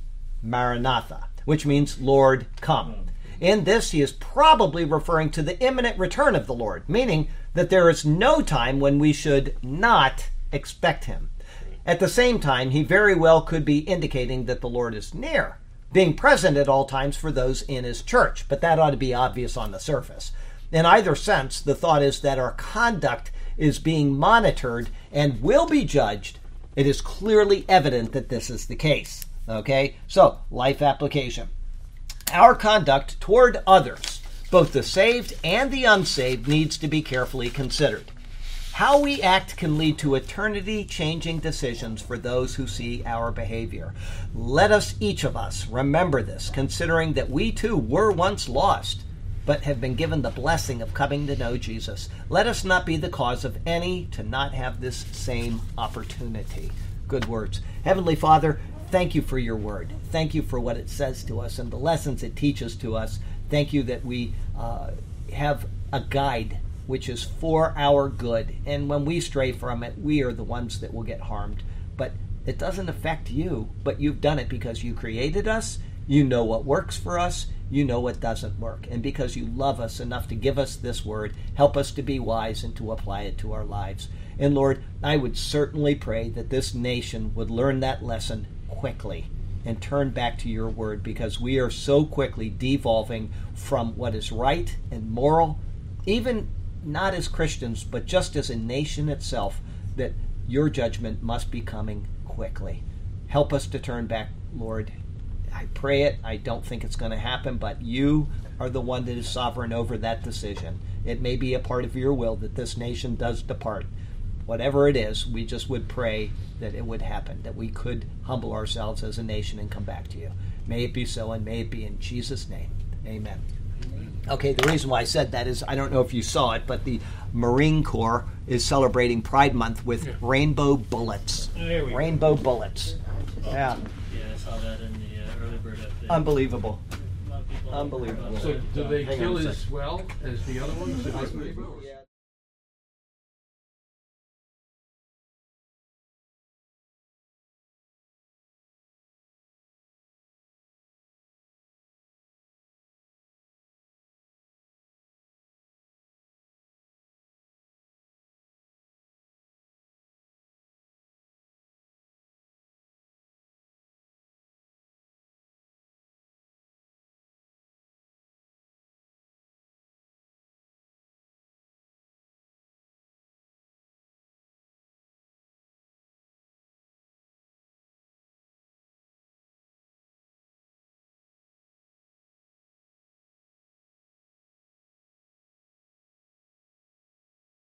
Maranatha, which means Lord, come. In this, he is probably referring to the imminent return of the Lord, meaning that there is no time when we should not expect him. At the same time, he very well could be indicating that the Lord is near, being present at all times for those in his church, but that ought to be obvious on the surface. In either sense, the thought is that our conduct is being monitored and will be judged. It is clearly evident that this is the case. Okay? So, life application. Our conduct toward others, both the saved and the unsaved, needs to be carefully considered. How we act can lead to eternity-changing decisions for those who see our behavior. Let us, each of us, remember this, considering that we too were once lost, but have been given the blessing of coming to know Jesus. Let us not be the cause of any to not have this same opportunity. Good words. Heavenly Father, thank you for your word. Thank you for what it says to us and the lessons it teaches to us. Thank you that we uh, have a guide which is for our good. And when we stray from it, we are the ones that will get harmed. But it doesn't affect you, but you've done it because you created us. You know what works for us. You know what doesn't work. And because you love us enough to give us this word, help us to be wise and to apply it to our lives. And Lord, I would certainly pray that this nation would learn that lesson quickly and turn back to your word, because we are so quickly devolving from what is right and moral, even not as Christians, but just as a nation itself, that your judgment must be coming quickly. Help us to turn back, Lord. I pray it. I don't think it's going to happen, but you are the one that is sovereign over that decision. It may be a part of your will that this nation does depart. Whatever it is, we just would pray that it would happen, that we could humble ourselves as a nation and come back to you. May it be so, and may it be in Jesus' name. Amen. Okay, the reason why I said that is, I don't know if you saw it, but the Marine Corps is celebrating Pride Month with Yeah. rainbow bullets. There we go. Rainbow bullets. Yeah, Yeah, I saw that in the uh, early bird update. unbelievable. A lot of people- Unbelievable. So, do they Hang on kill a as sec. well as the other ones? Yeah.